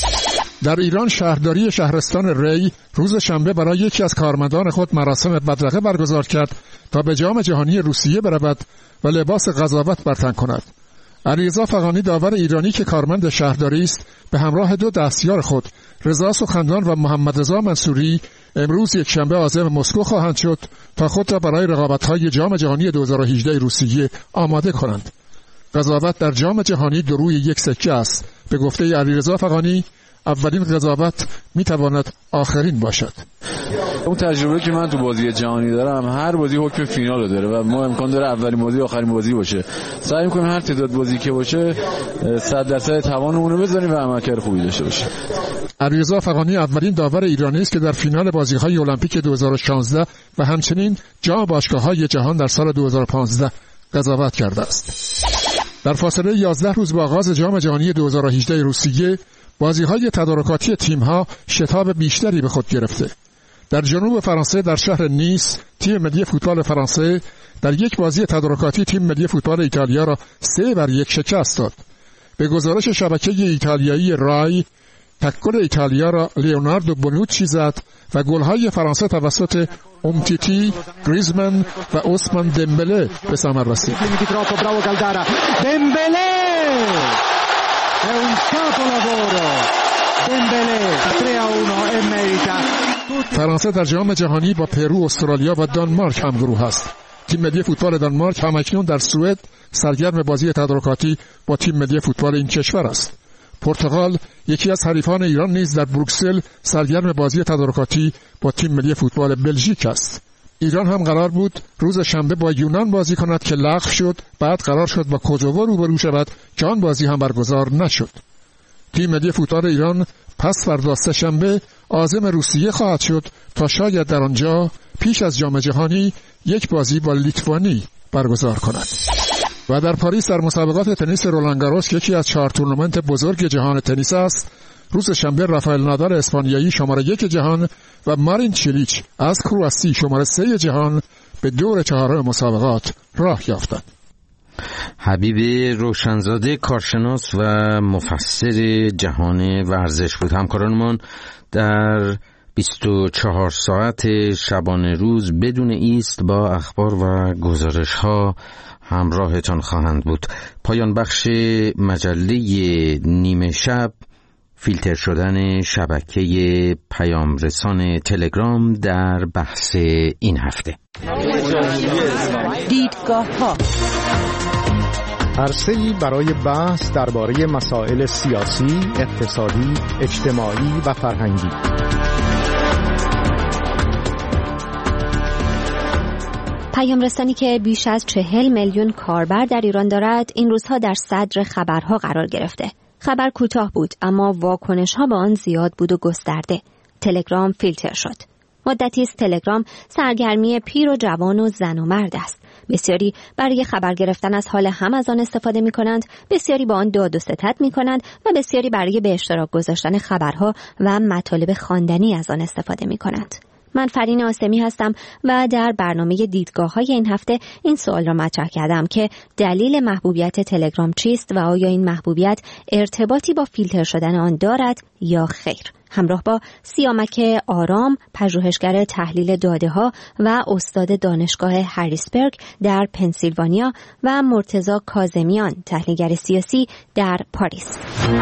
در ایران شهرداری شهرستان ری روز شنبه برای یکی از کارمندان خود مراسم بدرقه برگزار کرد تا به جام جهانی روسیه برود و لباس قضاوت بر تن کند. علیرضا فغانی داور ایرانی که کارمند شهرداری است به همراه دو دستیار خود رضا سخندان و محمد رضا منصوری امروز یک شنبه عازم مسکو خواهند شد تا خود را برای رقابت‌های جام جهانی دو هزار و هجده روسیه آماده کنند. قضاوت در جام جهانی دو روی یک سکه است. به گفته علیرضا فغانی اولین قضاوت میتواند آخرین باشد. اون تجربه که من تو بازی جهانی دارم هر بازی حکم فینال داره و ما امکان داره اولین بازی آخرین بازی باشه. سعی می‌کنیم هر تعداد بازی که باشه صد درصد توانمون رو بزنیم و عملکرد خوبی داشته باشیم. علیرضا فغانی اولین داور ایرانی است که در فینال بازی‌های المپیک دو هزار و شانزده و همچنین جام باشگاه‌های جهان در سال دو هزار و پانزده قضاوت کرده است. در فاصله یازده روز با آغاز جام جهانی دو هزار و هجده روسیه بازی‌های تدارکاتی تیم‌ها شتاب بیشتری به خود گرفته. در جنوب فرانسه در شهر نیس تیم ملی فوتبال فرانسه در یک بازی تدارکاتی تیم ملی فوتبال ایتالیا را سه بر یک شکست داد. به گزارش شبکه ایتالیایی رای تکل ایتالیا را لیوناردو بونوچی زد و گل‌های فرانسه توسط اومتیتی، گریزمن و اوسمان دمبله به ثمر رسید. È un capolavoro. Dembélé tre a uno e merita. فرانسه در جام جهانی با پرو، استرالیا و دانمارک همگروه است. تیم ملی فوتبال دانمارک همکنون در سوئد سرگرم بازی تدارکاتی با تیم ملی فوتبال این کشور است. پرتغال یکی از حریفان ایران نیز در بروکسل سرگرم بازی تدارکاتی با تیم ملی فوتبال بلژیک است. ایران هم قرار بود روز شنبه با یونان بازی کند که لغو شد. بعد قرار شد با کوزوو روبرو شود که آن بازی هم برگزار نشد. تیم ملی فوتبال ایران پس فردا سه شنبه عازم روسیه خواهد شد تا شاید در آنجا پیش از جام جهانی یک بازی با لیتوانی برگزار کند. و در پاریس در مسابقات تنیس رولان گاروس که یکی از چهار تورنمنت بزرگ جهان تنیس است، روز شنبه رافائل نادال اسپانیایی شماره یک جهان و مارین چیلیچ از کرواسی شماره سه جهان به دور چهارم مسابقات راه یافتند. حبیب روشنزاده کارشناس و مفسر جهان ورزش بود. همکارانمان در بیست و چهار ساعت شبانه روز بدون ایست با اخبار و گزارش ها همراهتان خواهند بود. پایان بخش مجله نیمه شب، فیلتر شدن شبکه پیام رسان تلگرام در بحث این هفته. دیدگاه ها، عرصه‌ای برای بحث درباره مسائل سیاسی، اقتصادی، اجتماعی و فرهنگی. پیام رسانی که بیش از چهل میلیون کاربر در ایران دارد، این روزها در صدر خبرها قرار گرفته. خبر کوتاه بود اما واکنش‌ها به آن زیاد بود و گسترده. تلگرام فیلتر شد. مدتی است تلگرام سرگرمی پیر و جوان و زن و مرد است. بسیاری برای خبر گرفتن از حال هم از آن استفاده می کنند، بسیاری با آن داد و ستد می کنند و بسیاری برای به اشتراک گذاشتن خبرها و مطالب خواندنی از آن استفاده می کنند. من فرین آسمی هستم و در برنامه دیدگاه‌های این هفته این سوال را مطرح کردم که دلیل محبوبیت تلگرام چیست و آیا این محبوبیت ارتباطی با فیلتر شدن آن دارد یا خیر؟ همراه با سیامک آرام، پژوهشگر تحلیل داده‌ها و استاد دانشگاه هریسبرگ در پنسیلوانیا و مرتضی کاظمیان، تحلیلگر سیاسی در پاریس.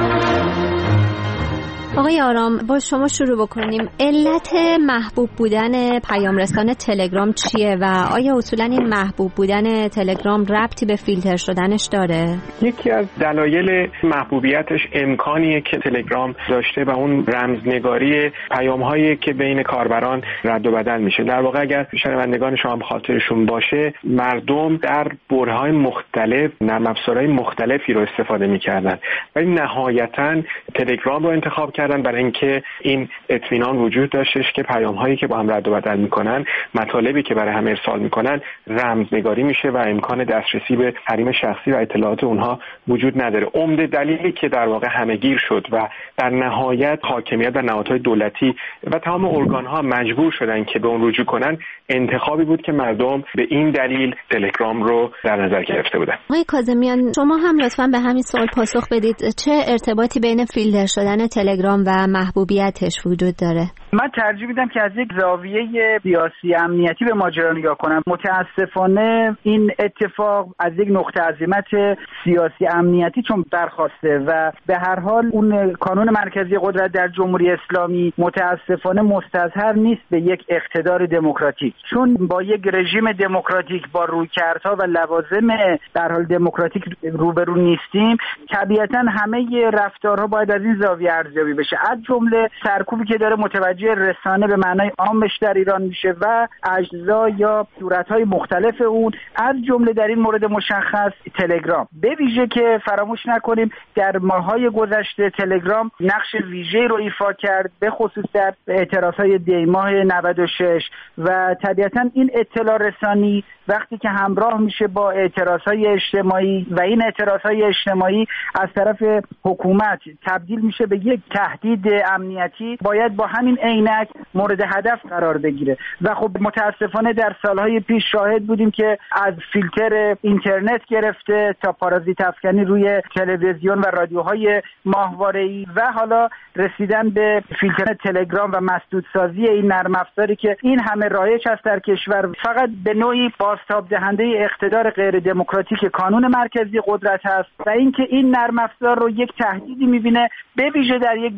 آقای آرام، با شما شروع بکنیم. علت محبوب بودن پیام رسان تلگرام چیه و آیا اصولا این محبوب بودن تلگرام ربطی به فیلتر شدنش داره؟ یکی از دلایل محبوبیتش امکانیه که تلگرام داشته و اون رمزنگاری پیام‌هایی که بین کاربران رد و بدل میشه. در واقع اگر شنوندگان شما هم خاطرشون باشه، مردم در برهه‌های مختلف نرم افزارهای مختلفی رو استفاده می‌کردن ولی نهایتاً تلگرام رو انتخاب کردن برای اینکه این اطمینان وجود داشتش که پیام‌هایی که با هم رد و بدل میکنن، مطالبی که برای هم ارسال میکنن رمزنگاری میشه و امکان دسترسی به حریم شخصی و اطلاعات اونها وجود نداره. عمده دلیلی که در واقع همه‌گیر شد و در نهایت حاکمیت و نهادهای دولتی و تمام ارگان‌ها مجبور شدن که به اون رجوع کنن، انتخابی بود که مردم به این دلیل تلگرام رو در نظر گرفته بودن. آقای کاظمیان، شما هم لطفاً به همین سوال پاسخ بدید. چه ارتباطی بین فیلتر شدن تلگرام و محبوبیتش وجود داره؟ من ترجیح میدم که از یک زاویه سیاسی امنیتی به ماجرا نگاه کنم. متاسفانه این اتفاق از یک نقطه عظمت سیاسی امنیتی چون برخواسته و به هر حال اون کانون مرکزی قدرت در جمهوری اسلامی متاسفانه مستظهر نیست به یک اقتدار دموکراتیک، چون با یک رژیم دموکراتیک با رویکردها و لوازم در حال دموکراتیک روبرو نیستیم. طبیعتا همه رفتارها باید از این زاویه ارزیابی بشه، از جمله سرکوبی که داره متوجه رسانه به معنای عامش در ایران میشه و اجزا یا صورت‌های مختلف اون، از جمله در این مورد مشخص تلگرام. به ویژه که فراموش نکنیم در ماه‌های گذشته تلگرام نقش ویژه‌ای رو ایفا کرد، به خصوص در اعتراض‌های دی ماه نود و شش و طبیعتاً این اطلاع رسانی وقتی که همراه میشه با اعتراض‌های اجتماعی و این اعتراض‌های اجتماعی از طرف حکومت تبدیل میشه به یک تهدید امنیتی، باید با همین عینک مورد هدف قرار بگیره و خب متاسفانه در سالهای پیش شاهد بودیم که از فیلتر اینترنت گرفته تا پارازیت افکنی روی تلویزیون و رادیوهای ماهواره‌ای و حالا رسیدن به فیلتر تلگرام و مسدودسازی این نرم افزاری که این همه رایج است در کشور، فقط به نوعی بازتاب دهنده اقتدار غیر دموکراتیک کانون مرکزی قدرت هست و اینکه این نرم افزار رو یک تهدیدی می‌بینه، به ویژه در یک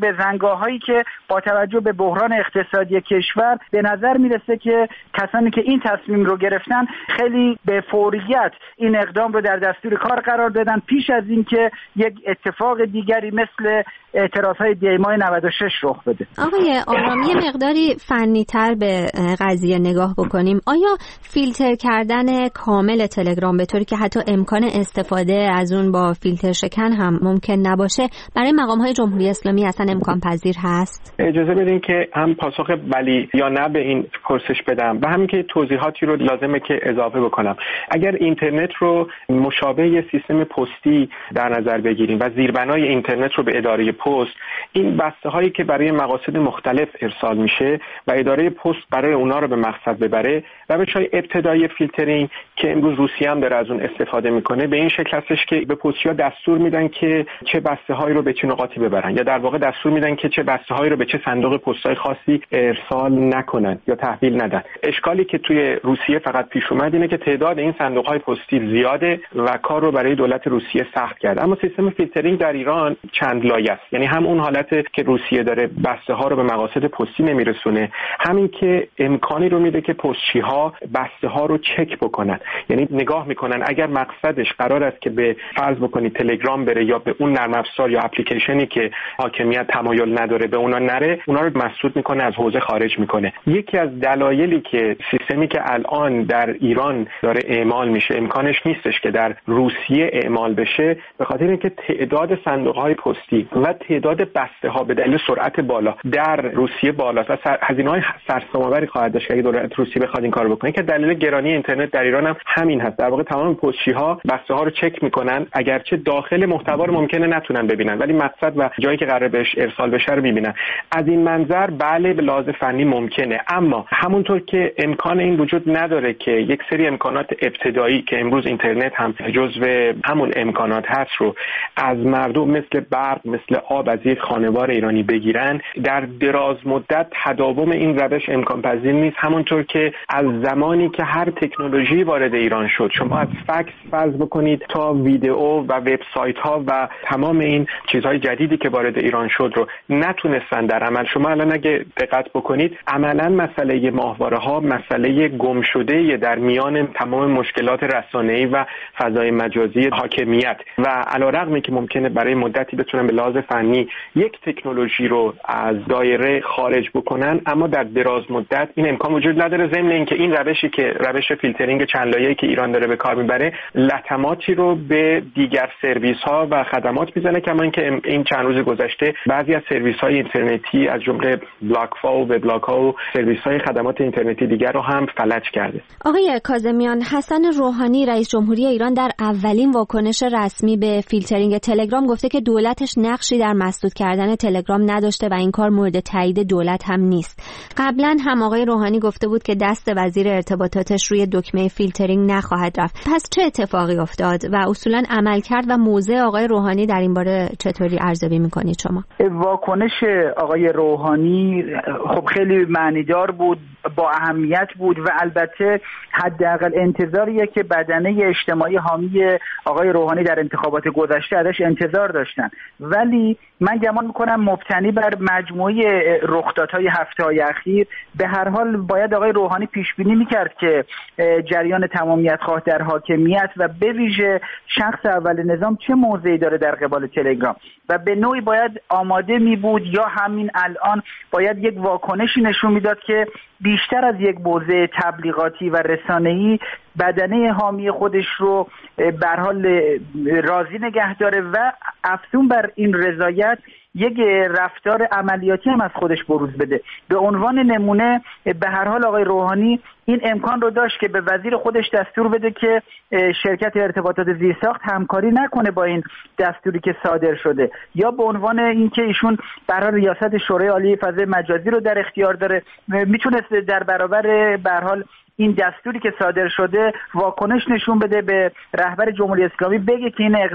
بزنگاهایی که با توجه به بحران اقتصادی کشور به نظر میرسه که کسانی که این تصمیم رو گرفتن خیلی به فوریت این اقدام رو در دستور کار قرار دادن پیش از اینکه یک اتفاق دیگری مثل اعتراضهای دیمای نود و شش رخ بده. آقای آرامی یه مقداری فنی‌تر به قضیه نگاه بکنیم. آیا فیلتر کردن کامل تلگرام به طوری که حتی امکان استفاده از اون با فیلتر شکن هم ممکن نباشه برای مقام‌های جمهوری اسلامی اصلا امکان پذیر هست؟ اجازه بدین که هم پاسخ بلی یا نه به این پرسش بدم و همین که توضیحاتی رو لازمه که اضافه بکنم. اگر اینترنت رو مشابه یه سیستم پستی در نظر بگیریم و زیربنای اینترنت رو به اداره پست، این بسته هایی که برای مقاصد مختلف ارسال میشه و اداره پست برای اونا رو به مقصد ببره، روش‌های ابتدایی فیلترینگ که امروز روسیه هم داره از اون استفاده میکنه به این شکل هستش که به پست‌ها دستور میدن که چه بسته هایی رو به چه نقاطی ببرن، یا در واقع دستور میدن که چه بسته هایی رو به چه صندوق پست‌های خاصی ارسال نکنن یا تحویل ندن. اشکالی که توی روسیه فقط پیش اومد اینه که تعداد این صندوق‌های پستی زیاده و کار رو برای دولت روسیه سخت کرد. اما سیستم فیلترینگ در ایران چند لایه است. یعنی هم اون حالت که روسیه داره بسته ها رو به مقاصد پستی نمیرسونه، همین که امکانی رو میده که پستچی ها بسته ها رو چک بکنن. یعنی نگاه میکنن اگر مقصدش قرار است که به فرض بکنید تلگرام بره یا به اون نرم افزار یا اپلیکیشنی که حاکمیت تمایل نداره به اونا نره، اونا رو مسدود میکنه، از حوزه خارج میکنه. یکی از دلایلی که سیستمی که الان در ایران داره اعمال میشه امکانش نیستش که در روسیه اعمال بشه، به خاطر اینکه تعداد صندوق‌های پستی و تعداد بسته ها به دلیل سرعت بالا در روسیه بالاست و هزینه‌های سرسام‌آوری خواهد داشت اگه دولت روسیه بخواد این کارو بکنه، که دلیل گرانی اینترنت در ایران هم همین هست. در واقع تمام پستچی‌ها بسته ها رو چک میکنن، اگرچه داخل محتوا رو ممکنه نتونن ببینن ولی مقصد و جایی که قراره بهش ارسال بشه رو میبینن. از این منظر بله به لحاظ فنی ممکنه، اما همونطور که امکان این وجود نداره که یک سری امکانات ابتدایی که امروز اینترنت هم جزو همون امکانات هست رو از مردم مثل برق، مثل آب از یک خانوار ایرانی بگیرن، در دراز مدت تداوم این روش امکان پذیر نیست. همونطور که از زمانی که هر تکنولوژی وارد ایران شد، شما از فکس فرض بکنید تا ویدئو و وبسایت ها و تمام این چیزهای جدیدی که وارد ایران شد رو نتونستن در عمل. شما الان اگه دقت بکنید عملا مسئله ماهواره ها مسئله گم شده در میان تمام مشکلات رسانه‌ای و فضای مجازی حاکمیت و علیرغم اینکه ممکنه برای مدتی بتونن به لحاظ فنی یک تکنولوژی رو از دایره خارج بکنن، اما در دراز مدت این امکان وجود نداره. ضمن اینکه این روشی که روش فیلترینگ چند لایه‌ای که ایران داره به کار میبره لطماتی رو به دیگر سرویس ها و خدمات میزنه، کما اینکه این چند روز گذشته بعضی از سرویس های اینترنتی از جمله بلاک‌ها و وبلاگ‌ها و سرویس های خدمات اینترنتی دیگر رو هم فلج کرده. آقای کاظمیان، حسن روحانی رئیس جمهوری ایران در اولین واکنش رسمی به فیلترینگ تلگرام گفته که دولتش نقشی در مسدود کردن تلگرام نداشته و این کار مورد تایید دولت هم نیست. قبلا هم آقای روحانی گفته بود که دست وزیر ارتباطاتش روی دکمه فیلترینگ نخواهد رفت. پس چه اتفاقی افتاد و اصولا عملکرد و موضع آقای روحانی در این باره چطوری ارزیابی می‌کنید شما؟ واکنش آقای روحانی خب خیلی معنیدار بود، با اهمیت بود و البته حداقل انتظاریه که بدنه اجتماعی حامی آقای روحانی در انتخابات گذشته ازش انتظار داشتن، ولی من گمان میکنم مبتنی بر مجموعه رخدادهای هفته‌های اخیر به هر حال باید آقای روحانی پیش بینی میکرد که جریان تمامیت خواه در حاکمیت و به ویژه شخص اول نظام چه موضعی داره در قبال تلگرام و به نوعی باید آماده می بود یا همین الان باید یک واکنشی نشون میداد که بیشتر از یک بوزه تبلیغاتی و رسانه‌ای بدنه حامی خودش رو به هر حال راضی نگه داره و افزون بر این رضایت یک رفتار عملیاتی هم از خودش بروز بده. به عنوان نمونه به هر حال آقای روحانی این امکان رو داشت که به وزیر خودش دستور بده که شرکت ارتباطات زیرساخت همکاری نکنه با این دستوری که صادر شده، یا به عنوان اینکه ایشون برای ریاست شورای عالی فضای مجازی رو در اختیار داره، میتونست در برابر به هر حال این دستوری که صادر شده واکنش نشون بده، به رهبر جمهوری اسلامی بگه که این اقدام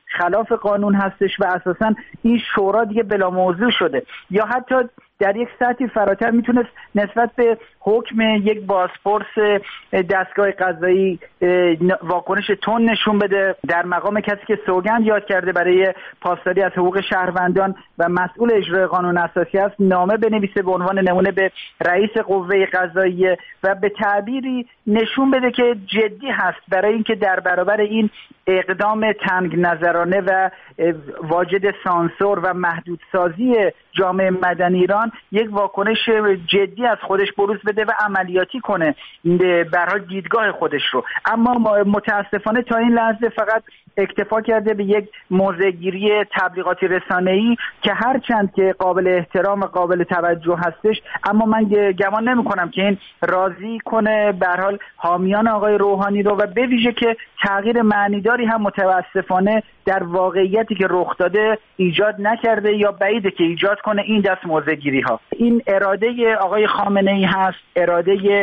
خلاف قانون هستش و اساساً این شورا دیگه بلا موضوع شده. یا حتی در یک سطحی فراتر میتونست نسبت به حکم یک بازپرس دستگاه قضایی واکنش تند نشون بده در مقام کسی که سوگند یاد کرده برای پاسداری از حقوق شهروندان و مسئول اجرای قانون اساسی است، نامه بنویسه به عنوان نمونه به رئیس قوه قضاییه و به تعبیری نشون بده که جدی هست برای اینکه در برابر این اقدام تنگ نظرانه و واجد سانسور و محدودسازی جامعه مدنی ایران یک واکنش جدی از خودش بروز بده و عملیاتی کنه به هر حال دیدگاه خودش رو. اما متاسفانه تا این لحظه فقط اکتفا کرده به یک موضع‌گیری تبلیغاتی رسانه‌ای که هرچند که قابل احترام و قابل توجه هستش، اما من گمان نمی‌کنم که این راضی کنه به هر حال حامیان آقای روحانی رو و به ویژه که تغییر معنیداری هم متاسفانه در واقعیتی که رخ داده ایجاد نکرده یا بعیده که ایجاد کنه این دست موضع‌گیری ها. این اراده آقای خامنه‌ای هست، اراده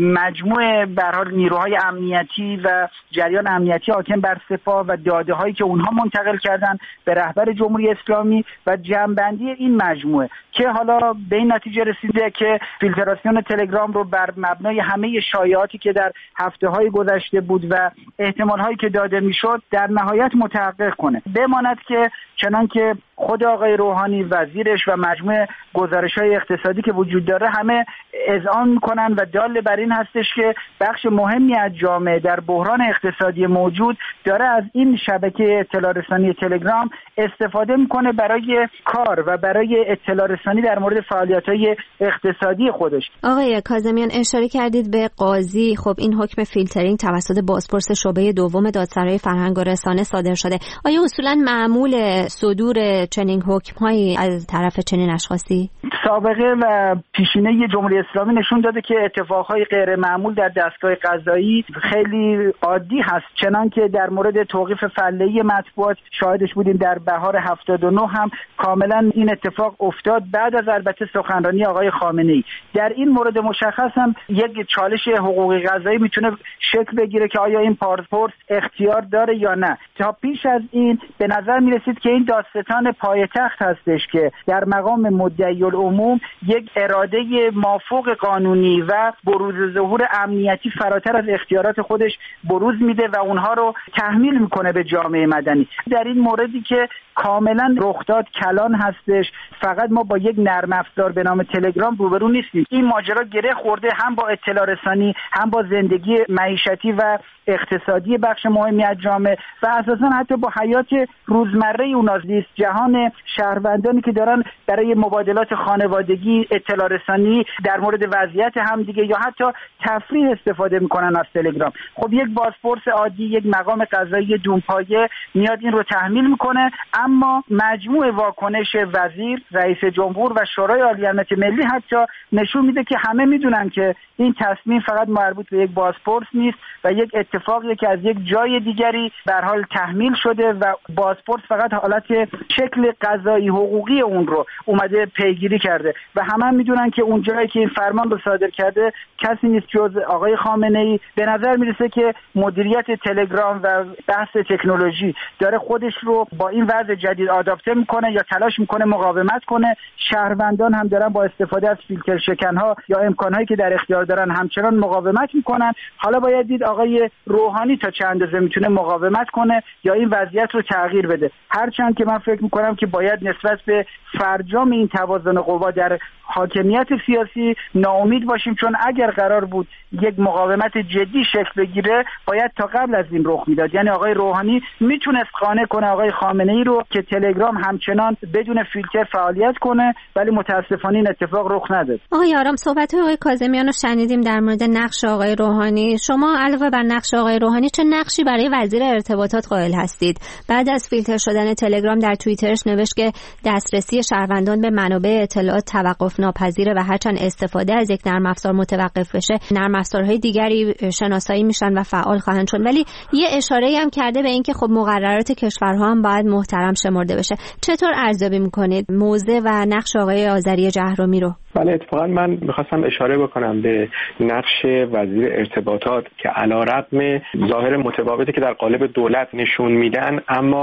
مجموعه به هر حال نیروهای امنیتی و جریان امنیتی حاکم بر سپاه و داده هایی که اونها منتقل کردن به رهبر جمهوری اسلامی و جمع‌بندی این مجموعه که حالا به این نتیجه رسیده که فیلتراسیون تلگرام رو بر مبنای همه شایعاتی که در هفته‌های گذشته بود و احتمال‌هایی که داده میشد در نهایت متحقق کنه. بماند که چنان که خود آقای روحانی، وزیرش و مجموعه گزارش‌های اقتصادی که وجود داره همه اذعان می‌کنن و دال بر این هستش که بخش مهمی از جامعه در بحران اقتصادی موجود داره از این شبکه اطلاع رسانی تلگرام استفاده می‌کنه برای کار و برای اطلاع رسانی در مورد فعالیت‌های اقتصادی خودش. آقای کاظمیان اشاره کردید به قاضی. خب این حکم فیلترینگ توسط بازپرس شعبه دوم دادسرای فرهنگ و رسانه صادر شده. آیا اصولاً معمول صدور چنین حکم‌هایی از طرف چنین اشخاصی؟ سابقه و پیشینه جمهوری اسلامی نشون داده که اتفاقهای غیر معمول در دستگاه قضایی خیلی عادی هست، چنان که در مورد توقیف فله‌ای مطبوعات شاهدش بودیم در بهار هفتاد و نه هم کاملا این اتفاق افتاد بعد از البته سخنرانی آقای خامنه‌ای. در این مورد مشخص هم یک چالش حقوقی قضایی میتونه شکل بگیره که آیا این بازپرس اختیار داره یا نه. تا پیش از این به نظر میرسید که این داستان پایتخت هستش که در مقام مدعی العموم یک اراده مافوق قانونی و بروز ظهور امنیتی فراتر از اختیارات خودش بروز میده و اونها رو تحمیل میکنه به جامعه مدنی. در این موردی که کاملا رخداد کلان هستش، فقط ما با یک نرم افزار به نام تلگرام روبرو نیستیم. این ماجرا گره خورده هم با اطلاع رسانی، هم با زندگی معیشتی و اقتصادی بخش مهمی از جامعه و اساسا حتی با حیات روزمره اونها. زیست جهان شهروندانی که دارن برای مبادلات خانوادگی، اطلاع رسانی در مورد وضعیت همدیگه یا حتی تفریح استفاده میکنن از تلگرام. خب یک بازپرس عادی، یک مقام قضایی دونپایه میاد این رو تحمیل میکنه، اما مجموع واکنش وزیر، رئیس جمهور و شورای عالی امنیت ملی حتی نشون میده که همه میدونن که این تصمیم فقط مربوط به یک بازپرس نیست و یک اتفاقی که از یک جای دیگری به هر حال تحمیل شده و بازپرس فقط حالت شکل قضایی حقوقی اون رو اومده پیگیری کرده و همه هم میدونن که اون جایی که این فرمان رو صادر کرده کسی نیست جز آقای خامنه‌ای. به نظر میرسه که مدیریت تلگرام و بحث تکنولوژی داره خودش رو با این وضع جدید آداپته میکنه یا تلاش میکنه مقاومت کنه. شهروندان هم دارن با استفاده از فیلتر شکنها یا امکانهایی که در اختیار دارن همچنان مقاومت میکنن. حالا باید دید آقای روحانی تا چند اندازه میتونه مقاومت کنه یا این وضعیت رو تغییر بده. هرچند که من فکر میکنم که باید نسبت به فرجام این توازن قوا در حاکمیت سیاسی ناامید باشیم، چون اگر قرار بود یک مقاومت جدی شکل بگیره باید تا قبل از این رخ میداد. یعنی آقای روحانی میتونست قانع کنه آقای خامنه‌ای رو که تلگرام همچنان بدون فیلتر فعالیت کنه، ولی متاسفانه این اتفاق رخ نداد. آقای آرام، صحبت آقای کاظمیان رو شنیدیم در مورد نقش آقای روحانی. شما علاوه بر نقش آقای روحانی چه نقشی برای وزیر ارتباطات قائل هستید؟ بعد از فیلتر شدن تلگرام در توییترش نوشت که دسترسی شهروندان به منابع اطلاعات توقف ناپذیره و هرچند استفاده از یک نرم افزار متوقف بشه، نرم افزارهای دیگری شناسایی میشن و فعال خواهند شد. ولی یه اشاره‌ای هم کرده به اینکه خب مقررات کشورها هم باید محترم شمرده بشه. چطور ارزیابی میکنید موضع و نقش آقای آذری جهرومی رو؟ بله، اتفاقا من میخواستم اشاره بکنم به نقش وزیر ارتباطات که علیرغم ظاهر متفاوتی که در قالب دولت نشون میدن، اما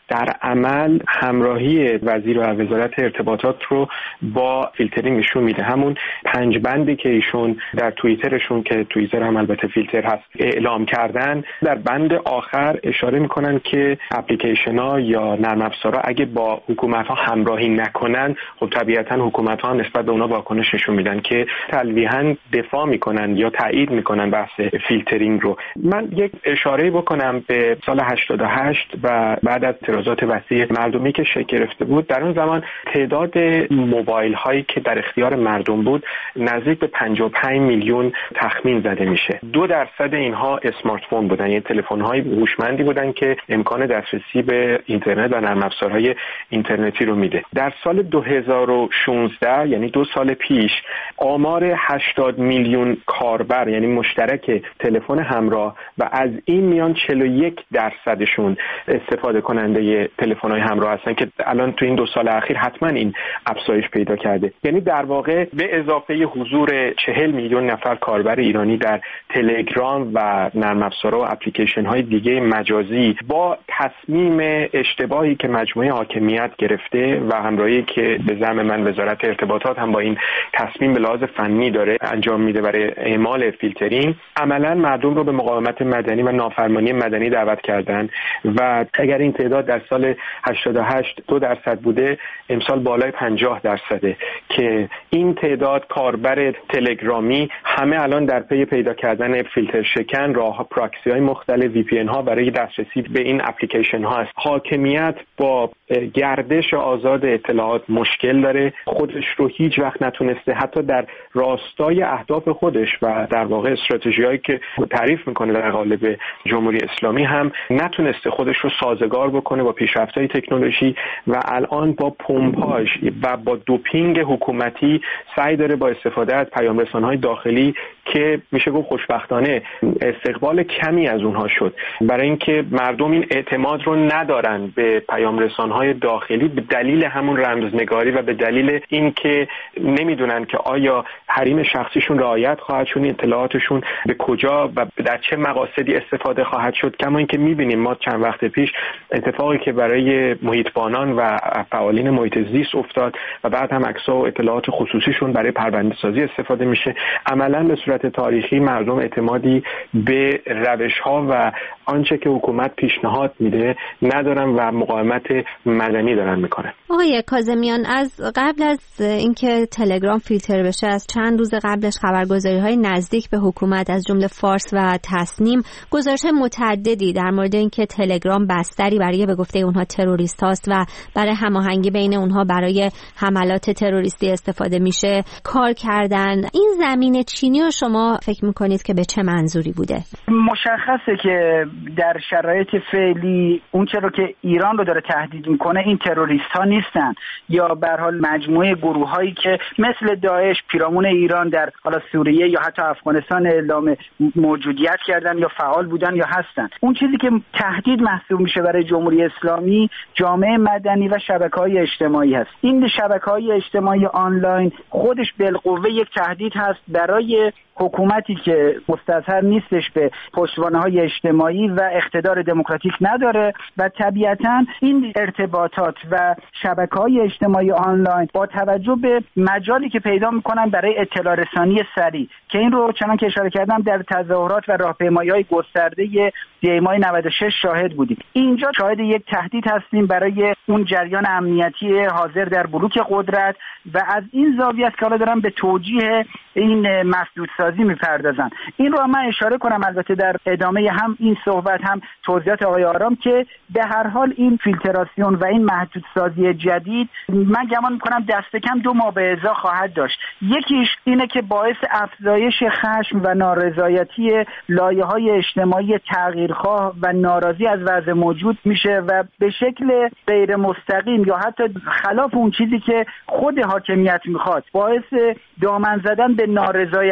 در عمل همراهی وزیر و وزارت ارتباطات رو با فیلترینگ نشون میده. همون پنج بندی که ایشون در توییترشون که توییتر هم البته فیلتر هست اعلام کردن، در بند آخر اشاره میکنن که اپلیکیشن ها یا نرم افزارها اگه با حکومت ها همراهی نکنن، خب طبیعتا حکومت ها نسبت به اونا واکنش نشون میدن که تلویحاً دفاع میکنن یا تایید میکنن بحث فیلترینگ رو. من یک اشاره بکنم به سال هشتاد و هشت و بعد از اعتراضات وسیع مردمی که شکل گرفته بود، در اون زمان تعداد موبایل هایی که در اختیار مردم بود نزدیک به پنجاه و پنج میلیون تخمین زده میشه. دو درصد اینها اسمارت فون بودن، یعنی تلفن های هوشمندی بودن که امکان دسترسی به اینترنت و نرم افزارهای اینترنتی رو میده. در سال دو هزار و شانزده یعنی دو سال پیش آمار هشتاد میلیون کاربر یعنی مشترک تلفن همراه و از این میان چهل و یک درصدشون استفاده کننده تلفن‌های همراه هستن که الان تو این دو سال اخیر حتما این افزایش پیدا کرده. یعنی در واقع به اضافه حضور چهل میلیون نفر کاربر ایرانی در تلگرام و نرم افزارها و اپلیکیشن‌های دیگه مجازی با تصمیم اشتباهی که مجموعه حاکمیت گرفته و همراهی که به زعم من وزارت ارتباطات هم با این تصمیم به لحاظ فنی داره انجام میده برای اعمال فیلترینگ، عملاً مردم رو به مقاومت مدنی و نافرمانی مدنی دعوت کردن و اگر این تعداد در سال هشتاد و هشت دو درصد بوده، امسال بالای پنجاه درصده که این تعداد کاربر تلگرامی همه الان در پی پیدا کردن فیلتر شکن، راه پراکسی های مختلف، وی پی ان ها برای دسترسی به این اپلیکیشن ها است. حاکمیت با گردش آزاد اطلاعات مشکل داره، خودش رو هیچ وقت نتونسته حتی در راستای اهداف خودش و در واقع استراتژیایی که تعریف میکنه در قالب جمهوری اسلامی هم نتونسته خودش رو سازگار بکنه با پیشرفت‌های تکنولوژی و الان با پمپاژ و با دوپینگ حکومتی سعی داره با استفاده از پیام رسان‌های داخلی که میشه گفت خوشبختانه استقبال کمی از اونها شد، برای اینکه مردم این اعتماد رو ندارن به پیام رسان‌های داخلی به دلیل همون رمزنگاری و به دلیل اینکه نمیدونن که آیا حریم شخصیشون رعایت خواهد شد، اطلاعاتشون به کجا و در چه مقاصدی استفاده خواهد شد. کما اینکه میبینیم ما چند وقت پیش اتفاقی که برای محیطبانان و فعالین محیط زیست افتاد و بعد هم عکس‌ها و اطلاعات خصوصیشون برای پرونده‌سازی استفاده میشه. عملاً به صورت تاریخی مردم اعتمادی به روش‌ها و آنچه که حکومت پیشنهاد میده ندارن و مقاومت مدنی دارن میکنن. آقای کاظمیان، از قبل از اینکه تلگرام فیلتر بشه، از چند روز قبلش خبرگزاری‌های نزدیک به حکومت از جمله فارس و تصنیم گزارش‌های متعددی در مورد اینکه تلگرام بستری برای به گفته اونها تروریست هاست و برای هماهنگی بین اونها برای حملات تروریستی استفاده میشه کار کردن. این زمین چینی رو شما فکر میکنید که به چه منظوری بوده؟ مشخصه که در شرایط فعلی اون چرا که ایران رو داره تهدید میکنه این تروریست ها نیستن یا به هر حال مجموعه گروه هایی که مثل داعش پیرامون ایران در حالا سوریه یا حتی افغانستان اعلام موجودیت کردن یا فعال بودن یا هستن. اون چیزی که تهدید محسوب میشه برای جمهوری اسلامی جامعه مدنی و شبکه‌های اجتماعی هست. این شبکه‌های اجتماعی آنلاین خودش بالقوه یک تهدید هست برای حکومتی که مستظهر نیستش به پشتوانه‌های اجتماعی و اقتدار دموکراتیک نداره و طبیعتاً این ارتباطات و شبکه‌های اجتماعی آنلاین با توجه به مجالی که پیدا می‌کنن برای اطلاع رسانی سریع که این رو چنان که اشاره کردم در تظاهرات و راهپیمایی‌های گسترده دی‌ماه نود و شش شاهد بودیم. اینجا شاهد یک تهدید هستیم برای اون جریان امنیتی حاضر در بلوک قدرت و از این زاویه است که حالا دارم به توجیه این مسدودسازی میپردازن. این رو من اشاره کنم البته در ادامه هم این صحبت هم توضیحات آقای آرام که به هر حال این فیلتراسیون و این محدودسازی جدید من گمان میکنم دست کم دو ماه به ازا خواهد داشت. یکیش اینه که باعث افزایش خشم و نارضایتی لایه‌های اجتماعی تغییرخواه و ناراضی از وضع موجود میشه و به شکل غیر مستقیم یا حتی خلاف اون چیزی که خود حاکمیت میخواد باعث دامن زدن به نارضایتی و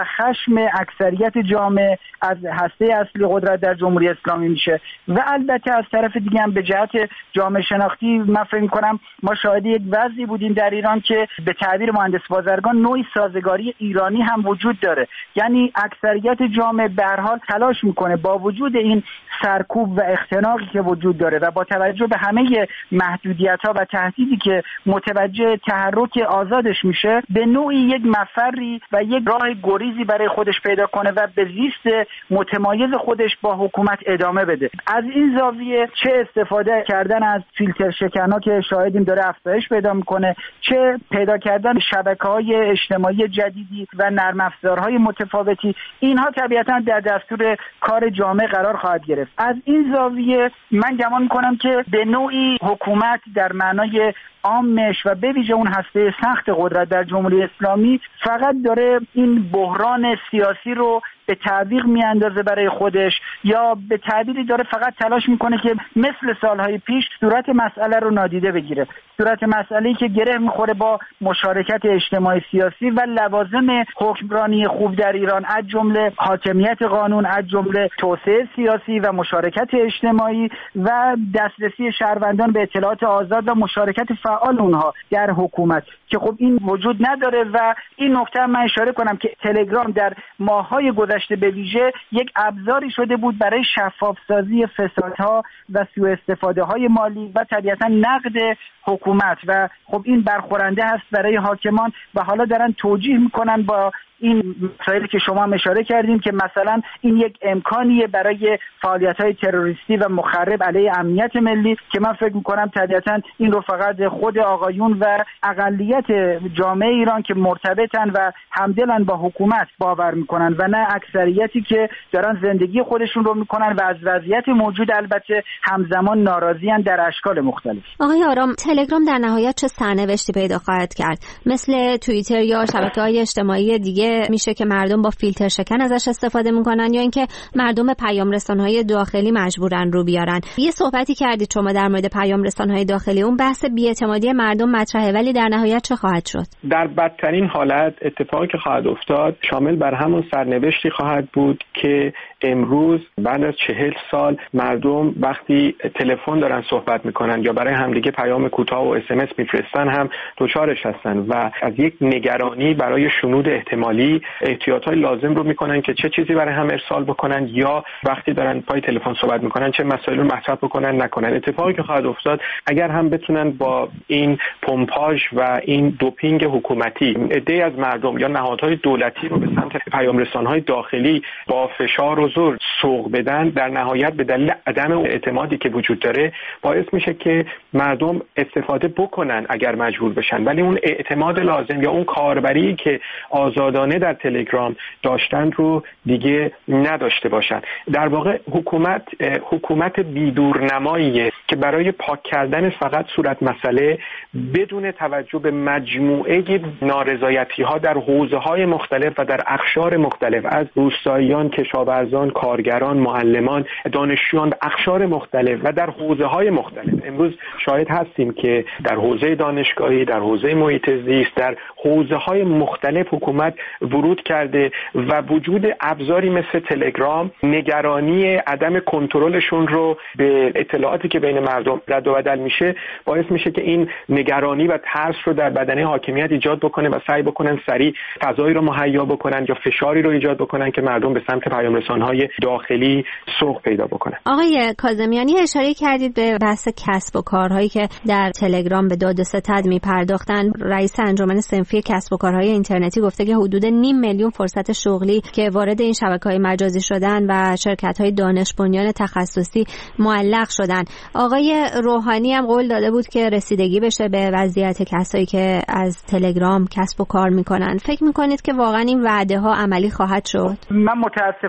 خشم اکثریت جامعه از هسته اصلی قدرت در جمهوری اسلامی میشه. و البته از طرف دیگه هم به جهت جامعه شناختی من فکر می‌کنم ما شاهد یک وضعی بودیم در ایران که به تعبیر مهندس بازرگان نوعی سازگاری ایرانی هم وجود داره. یعنی اکثریت جامعه به هر حال تلاش میکنه با وجود این سرکوب و اختناقی که وجود داره و با توجه به همه محدودیت‌ها و تهدیدی که متوجه تحرک آزادش میشه به نوعی یک مفری و یک راه گریزی برای خودش پیدا کنه و به زیست متمایز خودش با حکومت ادامه بده. از این زاویه چه استفاده کردن از فیلتر شکن‌ها که شاهدیم داره افزایش پیدا میکنه، چه پیدا کردن شبکه‌های اجتماعی جدیدی و نرم افزارهای متفاوتی، اینها طبیعتاً در دستور کار جامعه قرار خواهد گرفت. از این زاویه من گمان میکنم که به نوعی حکومت در معنای عامش و به ویژه اون هسته سخت قدرت در جمهوری اسلامی فقط داره این بحران سیاسی رو به تعویق میاندازه برای خودش، یا به تعبیری داره فقط تلاش میکنه که مثل سالهای پیش صورت مسئله رو نادیده بگیره، صورت مسئله‌ای که گره میخوره با مشارکت اجتماعی سیاسی و لوازم حکمرانی خوب در ایران، از جمله حاکمیت قانون، از جمله توسعه سیاسی و مشارکت اجتماعی و دسترسی شهروندان به اطلاعات آزاد و مشارکت فعال اونها در حکومت، که خب این وجود نداره. و این نکته من اشاره کنم که تلگرام در ماه‌های گذشته به ویژه یک ابزاری شده بود برای شفافسازی فسادها و سوء استفاده های مالی و طبیعتا نقد حکومت، و خب این برخورنده هست برای حاکمان و حالا دارن توجیه میکنن با این مسائلی که شما هم اشاره کردیم که مثلا این یک امکانیه برای فعالیت‌های تروریستی و مخرب علیه امنیت ملی، که من فکر می‌کنم طبیعتاً این رو فقط خود آقایون و اقلیت جامعه ایران که مرتبطن و همدلن با حکومت باور می‌کنن و نه اکثریتی که دارن زندگی خودشون رو می‌کنن و از وضعیت موجود البته همزمان ناراضی‌اند در اشکال مختلف. آقای آرام، تلگرام در نهایت چه سرنوشتی پیدا خواهد کرد؟ مثل توییتر یا شبکه‌های اجتماعی دیگه میشه که مردم با فیلتر شکن ازش استفاده میکنن، یا اینکه مردم پیام رسان‌های داخلی مجبورن رو بیارن؟ یه صحبتی کردید شما در مورد پیام رسان‌های داخلی، اون بحث بی‌اعتمادی مردم مطرحه، ولی در نهایت چه خواهد شد؟ در بدترین حالت اتفاقی که خواهد افتاد شامل بر همون سرنوشتی خواهد بود که امروز بعد از چهل سال مردم وقتی تلفن دارن صحبت میکنن یا برای همدیگه پیام کوتاه و اس ام اس میفرستن هم دچارش هستن و از یک نگرانی برای شنود احتمالی احتیاطات لازم رو میکنن که چه چیزی برای هم ارسال بکنن یا وقتی دارن پای تلفن صحبت میکنن چه مسائلی رو مطرح بکنن نکنن. اتفاقی که خواهد افتاد اگر هم بتونن با این پمپاژ و این دوپینگ حکومتی عده‌ای از مردم یا نهادهای دولتی رو به سمت پیام رسان‌های داخلی با فشار و زور سوق بدن، در نهایت به دلیل عدم اعتمادی که وجود داره باعث میشه که مردم استفاده بکنن اگر مجبور بشن، ولی اون اعتماد لازم یا اون کاربری که آزادانه در تلگرام داشتن رو دیگه نداشته باشن. در واقع حکومت حکومت بیدورنماییه که برای پاک کردن فقط صورت مسئله بدون توجه به مجموعه نارضایتی‌ها در حوزه‌های مختلف و در اقشار مختلف، از روستاییان، کشاورزان، کارگران، معلمان، دانشجویان، اقشار مختلف و در حوزه‌های مختلف. امروز شاهد هستیم که در حوزه دانشگاهی، در حوزه محیط زیست، در حوزه‌های مختلف حکومت ورود کرده و وجود ابزاری مثل تلگرام نگرانی عدم کنترلشون رو به اطلاعاتی که بین مردم رد و بدل میشه باعث میشه که این نگرانی و ترس رو در بدنه حاکمیت ایجاد بکنه و سعی بکنن سریع فضایی رو مهیا بکنن یا فشاری رو ایجاد بکنن که مردم به سمت پیام رسان‌های داخلی سوق پیدا بکنن. آقای کاظمیانی اشاره کردید به بحث کسب و کارهایی که در تلگرام به داد و ستد میپرداختن. رئیس انجمن صنفی کسب و کارهای اینترنتی گفته که حدود نیم میلیون فرصت شغلی که وارد این شبکه‌های مجازی شدن و شرکت‌های دانش بنیان تخصصی معلق شدن. آقای روحانی هم قول داده بود که رسیدگی بشه به وضعیت کسایی که از تلگرام کسب و کار میکنن. فکر میکنید که واقعا این وعده ها عملی خواهد شد؟ من متاسفانه همونطور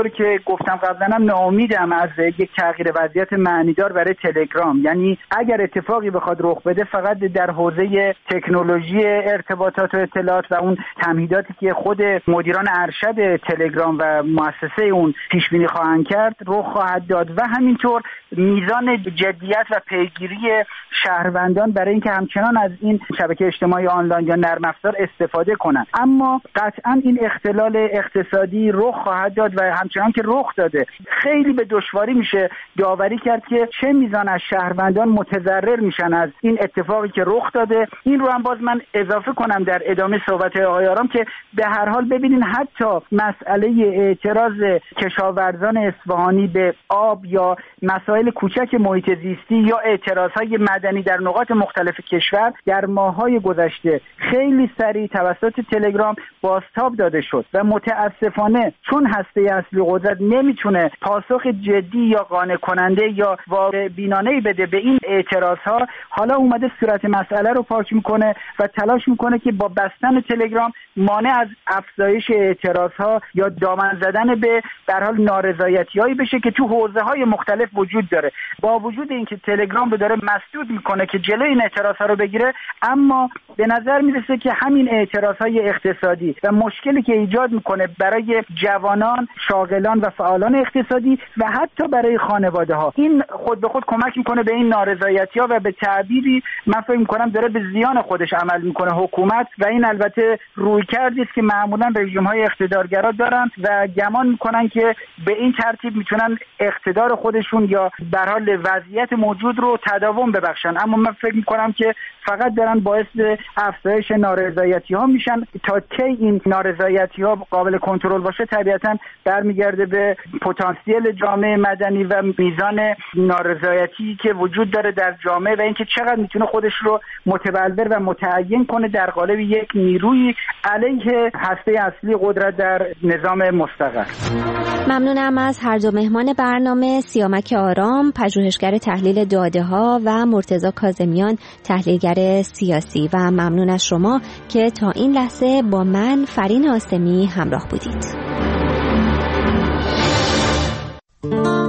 همونطور که گفتم قبلا هم ناامیدم از یک تغییر وضعیت معنیدار برای تلگرام. یعنی اگر اتفاقی بخواد رخ بده فقط در حوزه تکنولوژی ارتباطات و اطلاعات و اون تمهیداتی که خود مدیران ارشد تلگرام و مؤسسه اون پیش بینی خواهند کرد رخ خواهد داد و همینطور میزان جدیت و پیگیری شهروندان برای اینکه همچنان از این شبکه اجتماعی آنلاین یا نرم افزار استفاده کنند. اما قطعا این اختلال اقتصادی رخ خواهد داد و همچنان که رخ داده خیلی به دشواری میشه داوری کرد که چه میزان از شهروندان متضرر میشن از این اتفاقی که رخ داده. این رو هم باز من اضافه کنم در ادامه صحبت آقای آرام که به هر حال ببینین حتی مسئله اعتراض کشاورزان اصفهانی به آب یا مسائل کوچک محیط زیستی یا اعتراضهای مدنی در نقاط مختلف کشور در ماه‌های گذشته خیلی سریع توسط تلگرام بازتاب داده شد و متاسفانه چون هسته اصلی قدرت نمیتونه پاسخ جدی یا قانع کننده یا واقع بینانه‌ای بده به این اعتراضها، حالا اومده صورت مسئله رو پاک میکنه و تلاش میکنه که با بستن تلگرام مانع از افزایش اعتراضها یا دامن زدن به در حال نارضایتی‌هایی بشه که تو حوزه‌های مختلف وجود داره. با وجود اینکه تلگرام رو داره مسدود میکنه که جلوی این اعتراضها رو بگیره، اما به نظر میرسه که همین اعتراضهای اقتصادی و مشکلی که ایجاد میکنه برای جوانان، شاغلان و فعالان اقتصادی و حتی برای خانواده ها، این خود به خود کمک میکنه به این نارضایتی‌ها و به تعبیری من فکر میکنم داره به زیان خودش عمل میکنه حکومت و این البته رویکردی است که معمولا رژیم‌های اقتدارگرا دارن و گمان میکنن که به این ترتیب میتونن اقتدار خودشون یا به هر حال وضعیت موجود رو تداوم ببخشن. اما من فکر میکنم که فقط دارن باعث افزایش نارضایتی‌ها میشن. تا کی این نارضایتی‌ها قابل کنترل باشه طبیعتاً برمیگرده به پتانسیل جامعه مدنی و میزان نارضایتی که وجود داره در جامعه و اینکه چقدر میتونه خودش رو متبلور و متعین کنه در قالب یک نیروی علیه هسته اصلی قدرت در نظام مستقر. ممنونم از هر دو مهمان برنامه، سیامک آرام پژوهشگر تحلیل داده ها و مرتضی کاظمیان تحلیلگر سیاسی و ممنون از شما که تا این لحظه با من فرین آسمی همراه بودید.